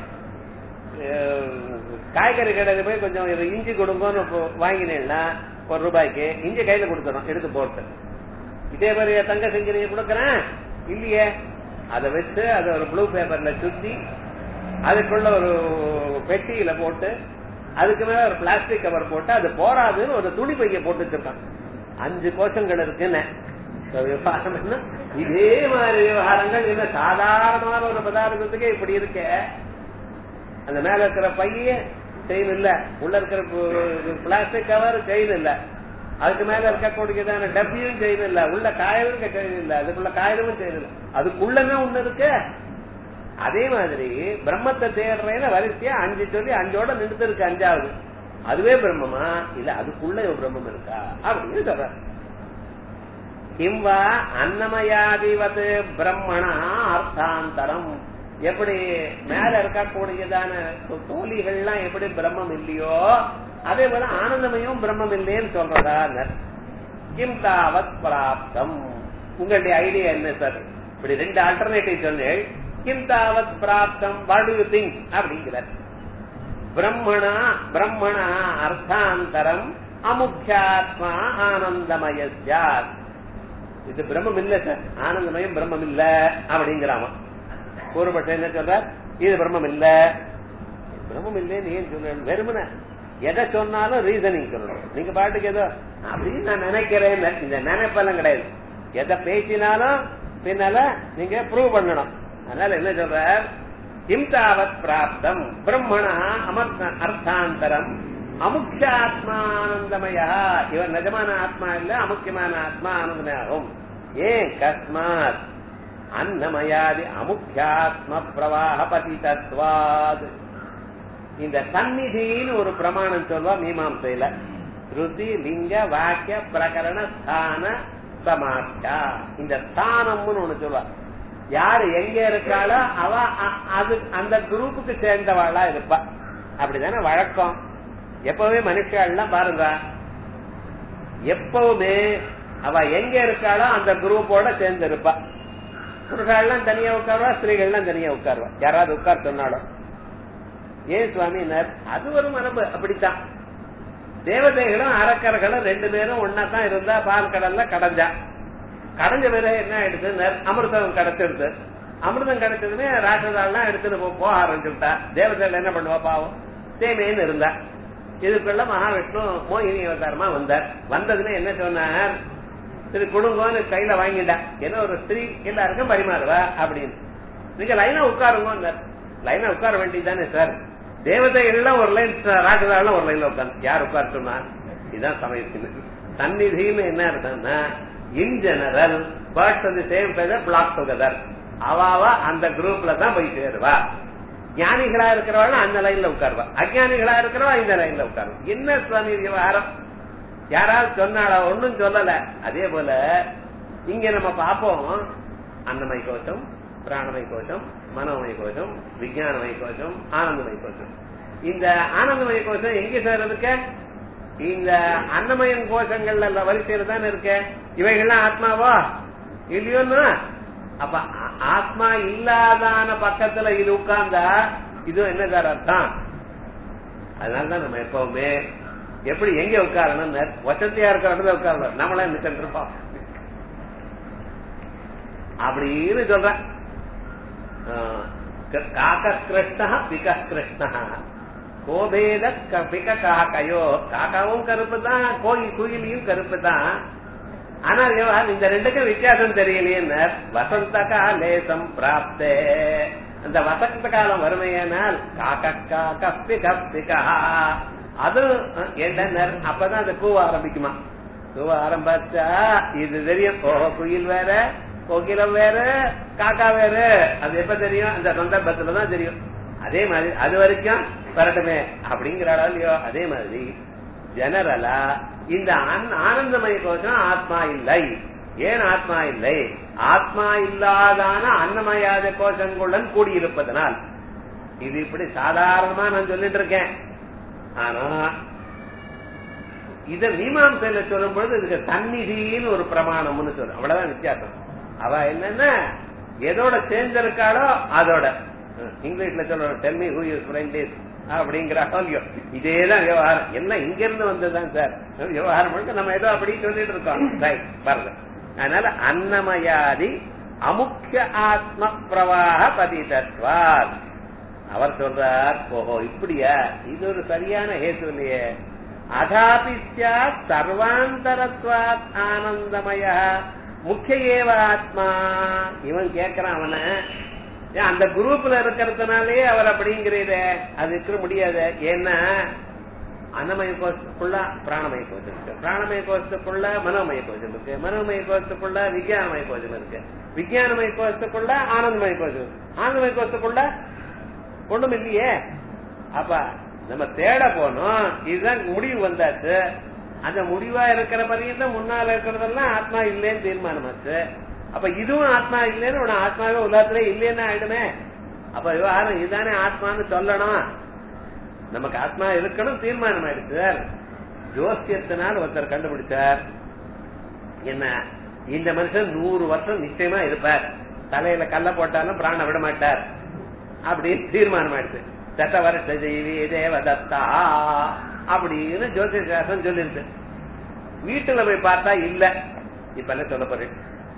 காய்கறி கடையில போய் கொஞ்சம் இஞ்சி கொடுங்கன்னு வாங்கினேன்னா ₹1 இஞ்சி கையில கொடுத்துறோம் எடுத்து போட்டு. இதே மாதிரி தங்க செங்கிலியை கொடுக்கறேன் இல்லையே, அதை வச்சு அதை ஒரு ப்ளூ பேப்பர்ல சுத்தி அதுக்குள்ள ஒரு பெட்டியில போட்டு அதுக்கு மேல ஒரு பிளாஸ்டிக் கவர் போட்டு அது போராதுன்னு ஒரு துணி பைய போட்டு வச்சிருக்கான். 5 கோஷங்கள் இருக்குன்னு விவகாரம் என்ன. இதே மாதிரி விவகாரங்கள் என்ன சாதாரணமான ஒரு பதார்த்தத்துக்கே இப்படி இருக்க. அந்த மேல இருக்கிற பைய செயின் இல்ல, உள்ள இருக்கிற பிளாஸ்டிக் கவர் செயின் இல்ல, அதுக்கு மேல இருக்கக்கூடியதான டப்பியும் செயின் இல்ல, உள்ள காயலும் செயின் இல்ல, அதுக்குள்ள காயலும் செயின் இல்ல, அதுக்குள்ளமே ஒண்ணு இருக்கு. அதே மாதிரி பிரம்மத்தை தேடுறேன்னு வரிசையா 5 சொல்லி 5ஓட நின்று இருக்கு. 5வது அதுவே பிரம்மமா இல்ல அதுக்குள்ள பிரம்மம் இருக்கா அப்படின்னு சொல்ற. கிம்வா அன்னமயாதிவது பிரம்மணா அர்த்தாந்தரம். எப்படி மேல இருக்கக்கூடியதான தோழிகள்லாம் எப்படி பிரம்மம் இல்லையோ அதே போல ஆனந்தமயம் பிரம்மம் இல்லைன்னு சொல்றதா. கிம் தாவத் பிராப்தம். உங்களுடைய ஐடியா என்ன சார்? இப்படி 2 ஆல்டர்னேட்டிவ் சொன்னேன். கிம் தாவத் பிராப்தம், வாட் டு யூ திங்க் அப்படிங்கிறார். பிரம்மணா பிரம்மணா அர்த்தாந்தரம் அமுக்யாத்மா ஆனந்தமயாத். இது பிரம்மம் இல்ல சார், ஆனந்தமயம் பிரம்மம் இல்ல அப்படிங்கிறாம. கூறப்பட்ட என்ன சொல்றார்? இது பிரம்மம் இல்ல. பிரம்மம் இல்லன்னு ஏன் சொல்ற? வெறுமன எதை சொன்னாலும் ரீசனிங் சொல்லணும். நீங்க பாட்டுக்கு ஏதோ அப்படின்னு நான் நினைக்கிறேன், இந்த நினைப்பெல்லாம் கிடையாது. எதை பேசினாலும் பின்னால நீங்க ப்ரூவ் பண்ணணும். அதனால என்ன சொல்ற? கிம் தாவத் பிராப்தம் பிரம்மணா அர்த்தாந்தரம் அமுக்யாத்மா ஆனந்தமயா. இவன் நிஜமான ஆத்மா இல்ல, அமுக்கியமான ஆத்மா ஆனந்தமயாகும். ஏன்? கஸ்மாத் அன்னமயாதி அமுக்யாத்ம பிரவாக பதிதத்வாத். இந்த சந்நிதின்னு ஒரு பிரமாணம் சொல்வா மீமாம்சையில. ஸ்ருதி லிங்க வாக்கிய பிரகரண ஸ்தான சமாப்தா. இந்த ஸ்தானம்னு ஒண்ணு சொல்வா. யாரு எங்க இருக்காளோ அவ அது அந்த குரூப்புக்கு சேர்ந்தவாளா இருப்பா. அப்படிதானே வழக்கம். எப்பவுமே மனுஷாலாம் பாருங்க, எப்பவுமே அவ எங்க இருக்காளோ அந்த குரூப்போட சேர்ந்து இருப்பா. புருஷாலாம் தனியா உட்காருவா, ஸ்திரீகள்லாம் தனியா உட்காருவா. யாராவது உட்கார் சொன்னாலும் ஏன் சுவாமினர்? அது ஒரு மரபு, அப்படித்தான். தேவதைகளும் அரக்கர்களும் 2 பேரும் ஒன்னா தான் இருந்தா பால் கடல்ல கடைஞ்சா. கடைஞ்ச பிறகு என்ன ஆயிடுச்சு? அமிர்தம் கிடைச்சிருது. அமிர்தம் கிடைச்சதுமே ராட்சதாலாம் எடுத்துட்டு போக ஆரம்பிச்சுட்டா. தேவதைகள் என்ன பண்ணுவா? பாவம் தேமேன்னு இருந்தா. இதுக்குள்ள மகாவிஷ்ணு மோகினி அவதாரமா வந்தார். வந்ததுன்னு என்ன சொன்னார்? இது குடும்பம்னு கையில வாங்கிட்டா. ஏன்னா ஒரு ஸ்திரீ எல்லாருக்கும் பரிமாறுவா அப்படின்னு. நீங்க லைனா உட்காருங்க. லைனா உட்கார வேண்டியதானே சார்? தேவதைகள்லாம் ஒரு லைன், ராட்சதாலாம் ஒரு லைன்ல உட்காந்து. யார் உட்கார சொன்னா? இதுதான் சமயத்தின் சந்நிதினு என்ன அர்த்தம்னா, in general birds of the same feather flock together. அவாவா அந்த குரூப்ல தான் போய் சேருவா. ஞானிகளா இருக்கிறவா அந்த லைன்ல உட்காருவா, அஜானிகளா இருக்கிறவா இந்த லைன்ல உட்காருவா. என்ன சுவாமி விவகாரம்? யாராவது சொன்னாலா? ஒன்னும் சொல்லல. அதே போல இங்க நம்ம பார்ப்போம், அன்னமய கோஷம், பிராணமய கோஷம், மனோமய கோஷம், விஞ்ஞானமய கோஷம், ஆனந்தமய கோஷம். இந்த ஆனந்தமய கோஷம் எங்க சார் இருக்க? இந்த அன்னமயன் கோஷங்கள்ல வரிசையில தான் இருக்க. இவைகள்லாம் ஆத்மாவா இல்லையோன்னா? அப்ப ஆத்மா இல்லாதான பக்கத்துல இது உட்கார்ந்தா இது என்ன சார் அர்த்தம்? அதனாலதான் நம்ம எப்பவுமே எப்படி எங்க உட்காரணும்? வசதியா இருக்கிற இடத்துல உட்காரணும். நம்மளா நினைச்சிட்டு இருப்போம் அப்படின்னு சொல்றேன். காக்கிருஷ்ணா பிக கிருஷ்ணா கோபேத பிக காக்கையோ. காக்காவும் கருப்பு தான், குயிலியும் கருப்பு தான். ஆனா விவகாரம் இந்த 2க்கும் வித்தியாசம் தெரியலையே. வசந்த காலேசம் பிராப்தே. அந்த வசந்த காலம் வறுமையானால் காக்கா அது என்ன? அப்பதான் அது கூவ ஆரம்பிக்குமா. கூவ ஆரம்பிச்சா இது தெரியும். ஓஹோ, குயில் வேற, கோகிலம் வேற, காக்கா வேற. அது எப்ப தெரியும்? அந்த சந்தர்ப்பத்துலதான் தெரியும். அதே மாதிரி அது வரைக்கும் வரட்டுமே அப்படிங்கிறாளோ இல்லையோ. அதே மாதிரி ஜெனரலா இந்த ஆனந்தமய கோஷம் ஆத்மா இல்லை. ஏன் ஆத்மா இல்லை? ஆத்மா இல்லாதான அன்னமயாத கோஷங்களுடன் கூடியிருப்பதனால். இது இப்படி சாதாரணமா நான் சொல்லிட்டு இருக்கேன். ஆனா இத மீமாம்சையில சொல்லும் பொழுது இதுக்கு சந்நிதின்னு ஒரு பிரமாணம்னு சொல்லும். அவ்வளவுதான் வித்தியாசம். அவ என்னன்னா எதோட சேர்ந்திருக்காளோ அதோட. இங்கிலீஷ்ல சொல்றோம் tell me who you friend is அப்படிங்கிறாங்க. இதேதான் விவகாரம். எல்லாம் இங்க இருந்து வந்ததுதான் சார் விவகாரம். நம்ம ஏதோ அப்படி சொல்லிட்டு இருக்கோம். பாருங்க. அதனால அன்னமயாதி அமுக்கிய ஆத்ம பிரவாக பதிதத்வாத். அவர் சொல்றார், ஓஹோ இப்படியா, இது ஒரு சரியான ஹேத்து இல்லையே. அதாபிஸ்யா சர்வாந்தரத்வாத் ஆனந்தமய முக்கிய ஏவ ஆத்மா. இவன் கேட்கிறான் அவன, அந்த குரூப்ல இருக்கிறதுனாலே அவர் அப்படிங்கிறத அது இருக்க முடியாது. ஏன்னா அன்னமய கோஷத்துக்குள்ள பிராணமய கோஷம் இருக்கு, பிராணமய கோஷத்துக்குள்ள மனோமய கோஷம் இருக்கு, மனோமய கோஷத்துக்குள்ள விஞ்ஞானமய கோஷம் இருக்கு, விஞ்ஞானமய கோஷத்துக்குள்ள ஆனந்தமய கோஷம், ஆனந்தமய கோஷத்துக்குள்ள ஒண்ணும் இல்லையே. அப்ப நம்ம தேட போனோம், இதுதான் முடிவு வந்தாச்சு. அந்த முடிவா இருக்கிற பரியந்தான் முன்னால இருக்கிறதெல்லாம் ஆத்மா இல்லைன்னு தீர்மானமாச்சு. அப்ப இதுவும் ஆத்மா இல்லைன்னு உன ஆத்மாவே உலகத்துல இல்லைன்னு ஆயிடுமே. அப்ப விவகாரம் இதுதானே ஆத்மான்னு சொல்லணும். நமக்கு ஆத்மா இருக்கணும் தீர்மானம் ஆயிடுச்சு சார். ஜோசியத்தினால் ஒருத்தர் கண்டுபிடிச்சார், என்ன இந்த மனுஷன் 100 வருஷம் நிச்சயமா இருப்பார், தலையில கல்ல போட்டாலும் பிராண விட மாட்டார் அப்படின்னு தீர்மானம் ஆயிடுச்சு. சட்ட வருஷ ஜெய்வி தேவதத்தா அப்படின்னு ஜோசிய சாஸ்திரம் சொல்லிருக்கு. வீட்டுல போய் பார்த்தா இல்ல. இப்ப என்ன சொல்ல போறேன்,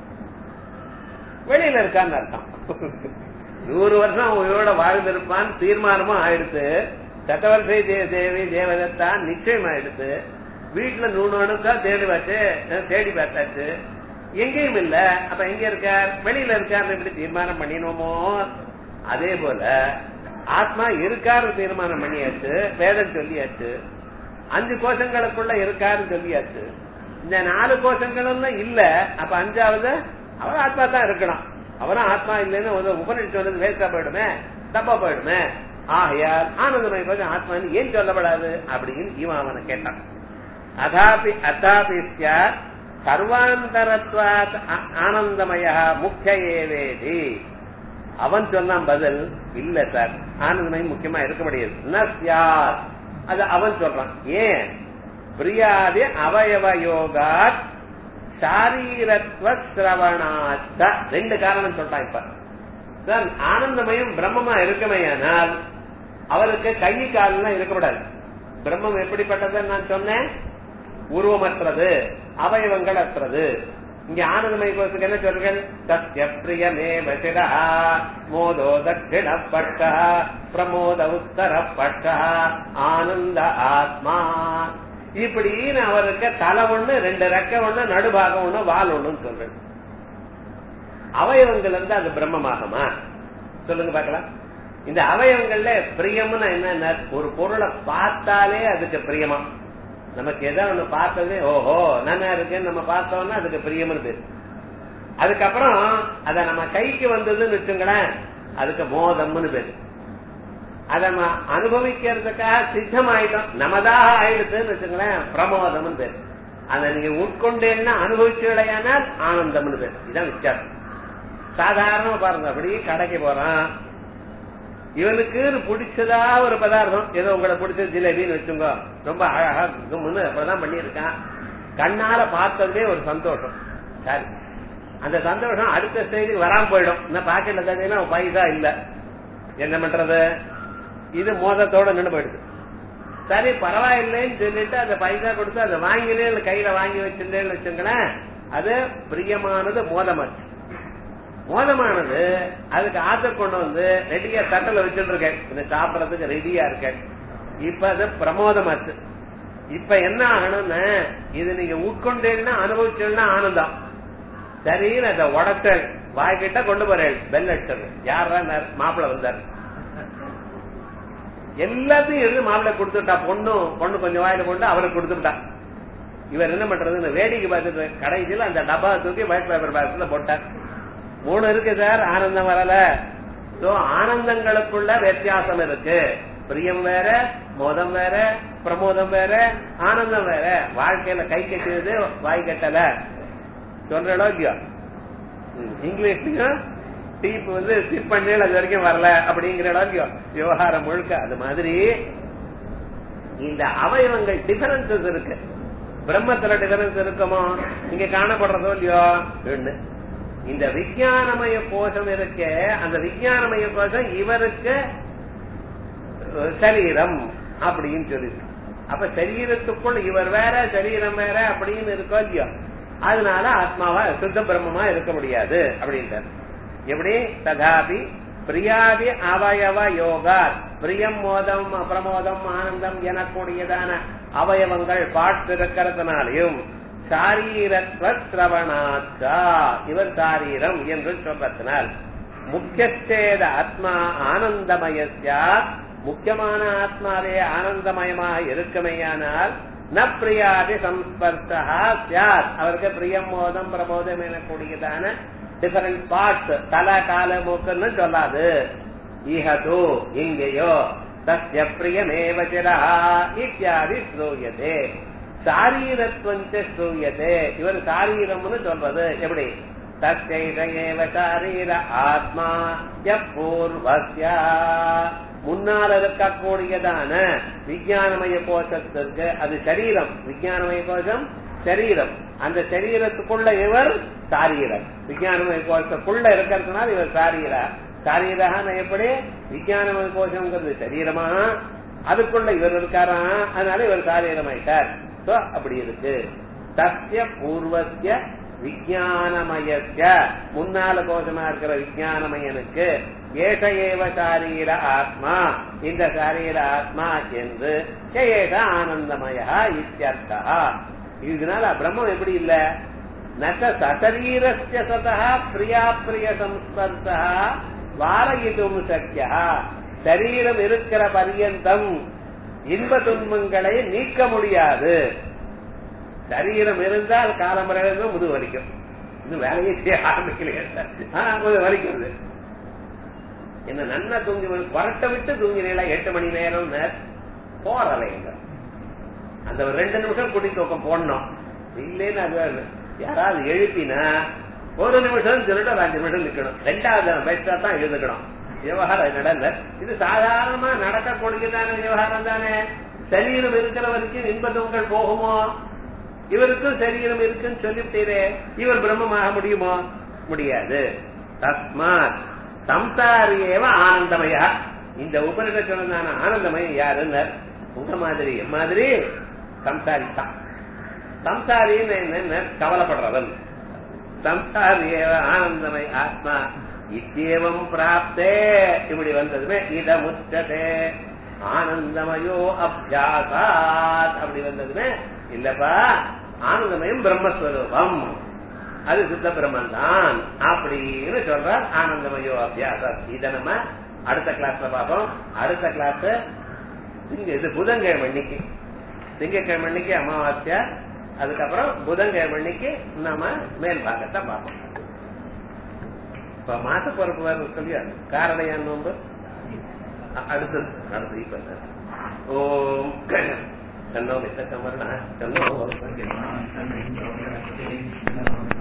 வெளியில இருக்கான்னு அர்த்தம். 100 வருஷம் உயிரோட வாழ்ந்திருப்பான் தீர்மானமும் ஆயிடுச்சு. சட்டவரிசை தேவி தேவதத்தா நிச்சயம் ஆயிடுச்சு. வீட்டுல 100 தேடி பார்த்தாச்சு, எங்கேயும் இல்ல. அப்ப எங்க இருக்கார், வெளியில இருக்காரு எப்படி தீர்மானம் பண்ணினோமோ அதே போல ஆத்மா இருக்காரு தீர்மானம் பண்ணியாச்சு, வேதம் சொல்லியாச்சு. 5 கோஷங்களுக்குள்ள இருக்காருன்னு சொல்லியாச்சு. இந்த 4 கோஷங்களும் இல்ல. அப்ப 5வது அவர் ஆத்மா தான் இருக்கணும். அவரும் ஆத்மா இல்லைன்னு உபநிஷத்து சொன்னது வேஸ்டா போயிடுமே, தப்பா போயிடுமே. ஆகையால் ஆனந்தமய கோஷம் ஆத்மான்னு ஏன் சொல்லப்படாது அப்படின்னு இவன் அவனை கேட்டான். அதாபி சர்வாந்தரத்வாத் ஆனந்தமய முக்கிய ஏவேதி. அவன் சொன்னான் பதில், இல்ல சார் ஆனந்தமயம் முக்கியமா இருக்க முடியாது. அது அவன் சொல்றான். ஏன், பிரியாதி அவயவ யோகாத் சாரீரத்வ சிரவணாச்ச. 2 காரணம் சொல்றான். இப்ப சார் ஆனந்தமயம் பிரம்மமா இருக்கமையானால் அவருக்கு கை காலெல்லாம் இருக்கக்கூடாது. பிரம்மம் எப்படிப்பட்டதுன்னு நான் சொன்னேன், உருவமற்றது, அவயவங்கள் அற்றது. இங்க ஆனந்தமய கோஷத்துக்கு என்ன சொல்றீர்கள், சத்ய பிரியமே வசிடா மோதோ தட்சிண பட்ட பிரமோத உத்தர பட்ட ஆனந்த ஆத்மா. இப்படின்னு அவருக்கு தலை ஒண்ணு, 2 ரெக்க ஒண்ணு, நடுபாகம் ஒண்ணு, வால் ஒண்ணுன்னு சொல்றேன். அவயவங்கள் வந்து அது பிரம்மமாகுமா சொல்லுங்க பாக்கலாம். இந்த அவயவங்கள்ல பிரியம்னு என்ன, ஒரு பொருளை பார்த்தாலே அதுக்கு பிரியமா. நமக்கு எதோ ஒண்ணு பார்த்தது ஓஹோ நல்லா இருக்குன்னு நம்ம பார்த்தோம்னா அதுக்கு பிரியம்னு பேரு. அதுக்கப்புறம் அத நம்ம கைக்கு வந்ததுன்னு வச்சுங்களேன், அதுக்கு மோதம்னு பேரு. அத நம்ம அனுபவிக்கிறதுக்காக சித்தமாயிட்டோம், நமதாக ஆயிடுச்சுன்னு வச்சுங்களேன், பிரமோதம்னு பேரு. அதை நீங்க உட்கொண்டேன்னா அனுபவிச்சுடையானால் ஆனந்தம்னு பேரு. இதுதான் வித்தியாசம். சாதாரணமா பாருங்க, அப்படி கடைக்கு போறான், இவனுக்கு பிடிச்சதா ஒரு பதார்த்தம், ஏதோ உங்களை பிடிச்சது ஜிலேபின்னு வச்சுங்க, ரொம்ப அழகா அப்பதான் பண்ணியிருக்கான். கண்ணால பார்த்ததுலே ஒரு சந்தோஷம். சரி, அந்த சந்தோஷம் அடுத்த ஸ்டேஜுக்கு வராம போயிடும். இன்னும் பாக்கெட்ல தந்தீங்கன்னா பைசா இல்ல, என்ன பண்றது, இது மோதத்தோட நின்று போயிடுது. சரி பரவாயில்லைன்னு சொல்லிட்டு அந்த பைசா கொடுத்து அதை வாங்கினே கையில வாங்கி வச்சிருந்தேன்னு வச்சுங்களேன், அது பிரியமானது மோதமாச்சு. மோதமானது அதுக்கு ஆத்த கொண்டு வந்து ரெடியா தட்டல வச்சுட்டு இருக்கேன், இந்த சாப்பிடறதுக்கு ரெடியா இருக்கேன். இப்ப அது பிரமோதமாச்சு. இப்ப என்ன ஆகணும்னு, இது நீங்க உட்கொண்டேன்னா அனுபவிச்சேன்னா ஆனந்தம். சரின்னு அதை உடச்ச வாய்கிட்ட கொண்டு போறேன், பெல் அடிச்சது. யாரா மாப்பிள்ள வந்தார், எல்லாத்தையும் எடுத்து மாப்பிள்ள கொடுத்துட்டா. பொண்ணு கொஞ்சம் வாயில கொண்டு அவருக்கு கொடுத்துட்டா. இவர் என்ன பண்றதுன்னு வேடிக்கை பார்த்துட்டு கடைசியில் அந்த டப்பா தூக்கி ஒயிட் பேப்பர் பாக்ஸ்ல போட்டார். 3 இருக்கு சார், ஆனந்தம் வரல. ஆனந்தங்களுக்குள்ள வித்தியாசம் இருக்கு. பிரியம் வேற, மோதம் வேற, பிரமோதம் வேற, ஆனந்தம் வேற. வாழ்க்கையில கை கட்டியது வாய் கட்டல சொல்றோ இல்லையோ. இங்கிலீஷ்லயும் டீப் வந்து சிப் பண்ணி அது வரைக்கும் வரல அப்படிங்கிற இல்லையோ விவகாரம் முழுக்க. அது மாதிரி இந்த அவயவங்கள் டிஃபரன்சஸ் இருக்கு. பிரம்மத்துல டிஃபரன்ஸ் இருக்குமோ இங்க காணப்படுறதோ இல்லையோ. இந்த விஞ்ஞானமய கோஷம் இருக்க, அந்த விஞ்ஞானமய கோஷம் இவருக்கு சரீரம் அப்படின்னு சொல்லிருக்கு. அப்ப சரீரத்துக்குள் இவர் வேற சரீரம் வேற அப்படின்னு இருக்கோ இல்லையோ, அதனால ஆத்மாவா சுத்த பிரம்மமா இருக்க முடியாது அப்படின்ட்டு. எப்படி ததாபி பிரியாதி அவயவ யோகா, பிரியம், மோதம், அப்பிரமோதம், ஆனந்தம் எனக்கூடியதான அவயவங்கள் பார்த்திருக்கிறதுனாலையும் சாரீரத்வ சிரவணாச்சா, இவர் சாரீரம் என்று சொல்றதுனால் முக்கியச்சேத ஆத்மா ஆனந்தமயஸ்யா, முக்கியமான ஆத்மாவே ஆனந்தமயமாக இருக்குமையானால் ந பிரியாதி சம்ஸ்பர்ஷா ஸ்யாத், அவருக்கு பிரியம், மோதம், பிரமோதம் எனக்கூடியதான டிஃபரண்ட் பார்ட்ஸ், தலை, கால, மூக்குன்னு சொல்லாது. இஹது இங்கேயோ தஸ்ய பிரியமேவ சிரா இத்யாதி ஸ்ரூயதே, சாரீரத்வஞ்ச ஸ்ரூயதே, இவர் சாரீரம்னு சொல்றது எப்படி? தஸ்யைவ சாரீர ஆத்மா யப்பூர்வஸ்யா, முன்னால் இருக்கக்கூடியதான விஞ்ஞானமய கோஷத்திற்கு அது சரீரம், விஞ்ஞானமய கோஷம் சரீரம், அந்த சரீரத்துக்குள்ள இவர் சாரீரம், விஞ்ஞானமய கோஷத்துக்குள்ள இருக்கிறதுனால இவர் சாரீரா. சாரீரான எப்படி? விஞ்ஞானமய கோஷம்ங்கிறது சரீரமா, அதுக்குள்ள இவர் இருக்காரா, அதனால இவர் சாரீரமாயிட்டார். அப்படி இருக்கு. தஸ்ய பூர்வஸ்ய விஞ்ஞானமயஸ்ய, முன்னால கோஷமா இருக்கிற விஞ்ஞானமயனுக்கு ஏஷ ஏவ சாரீர ஆத்மா, இந்த சாரீர ஆத்மா என்று ஏஷ ஆனந்தமய இத்யர்த்தா. இதனால பிரம்மம் எப்படி இல்ல? நச்ச சசரீரஸ்ய சதா பிரியா பிரிய சம்ஸ்பர்ஷா வாரயிதும் சக்கியா, சரீரம் இருக்கிற பர்யந்தம் இன்ப துன்பங்களை நீக்க முடியாது. சரீரம் இருந்தால் காலம்பரையில முதுகு வலிக்கும், இன்னும் வேலையை செய்ய ஆரம்பிக்கலையே, வலிக்கிறது. என்ன நன்னா தூங்கி வரட்ட விட்டு தூங்கினீங்களா 8 மணி நேரம் போறலைங்க, அந்த 2 நிமிஷம் குடி தூக்கம் போடணும். இல்லைன்னு அது யாராவது எழுப்பினா 1 நிமிஷம் சொல்லிட்டு 5 நிமிஷம் நிக்கணும், 2வது பேசா தான் எழுதுக்கணும். விவகாரம் நடந்த இது சாதாரணமா நடக்கக்கூடியதான விவகாரம் தானே. சரீரம் இருக்கிற வரைக்கும் இன்பத்துவங்கள் போகுமோ? இவருக்கும் சரீரம் இருக்குன்னு சொல்லிட்டே இவர் பிரம்மமாக முடியுமோ? முடியாது. தஸ்மாத் சம்சாரியேவ ஆனந்தமயா, இந்த உபனிஷத் சொன்னதான ஆனந்தமயம் யாருன்னு உங்க மாதிரி என் மாதிரி சம்சாரி தான். சம்சாரின்னு என்ன? கவலைப்படுறவன். சம்சாரியேவ ஆனந்தமய ஆத்மா இத்தியேவம் பிராப்தே, இப்படி வந்ததுமே இத முச்சதே ஆனந்தமயோ அபியாசாத், அப்படி வந்ததுமே இல்லப்பா ஆனந்தமயம் பிரம்மஸ்வரூபம், அது சுத்த பிரம்மன் தான் அப்படின்னு சொல்றார். ஆனந்தமயோ அபியாசாத். இத நம்ம அடுத்த கிளாஸ்ல பார்ப்போம். அடுத்த கிளாஸ் இது புதன்கிழமை அன்னைக்கு, திங்கட்கிழமை அன்னைக்கு அமாவாசை, அதுக்கப்புறம் புதன்கிழமை அன்னைக்கு நம்ம மேல் பாகத்தை பார்ப்போம். இப்ப மாச பொறுப்பு வேறு சொல்லியா காரணையான் நோம்பு அடுத்தது இப்ப ஓம் கண்ணோ மித்த கமர்னா கண்ணோ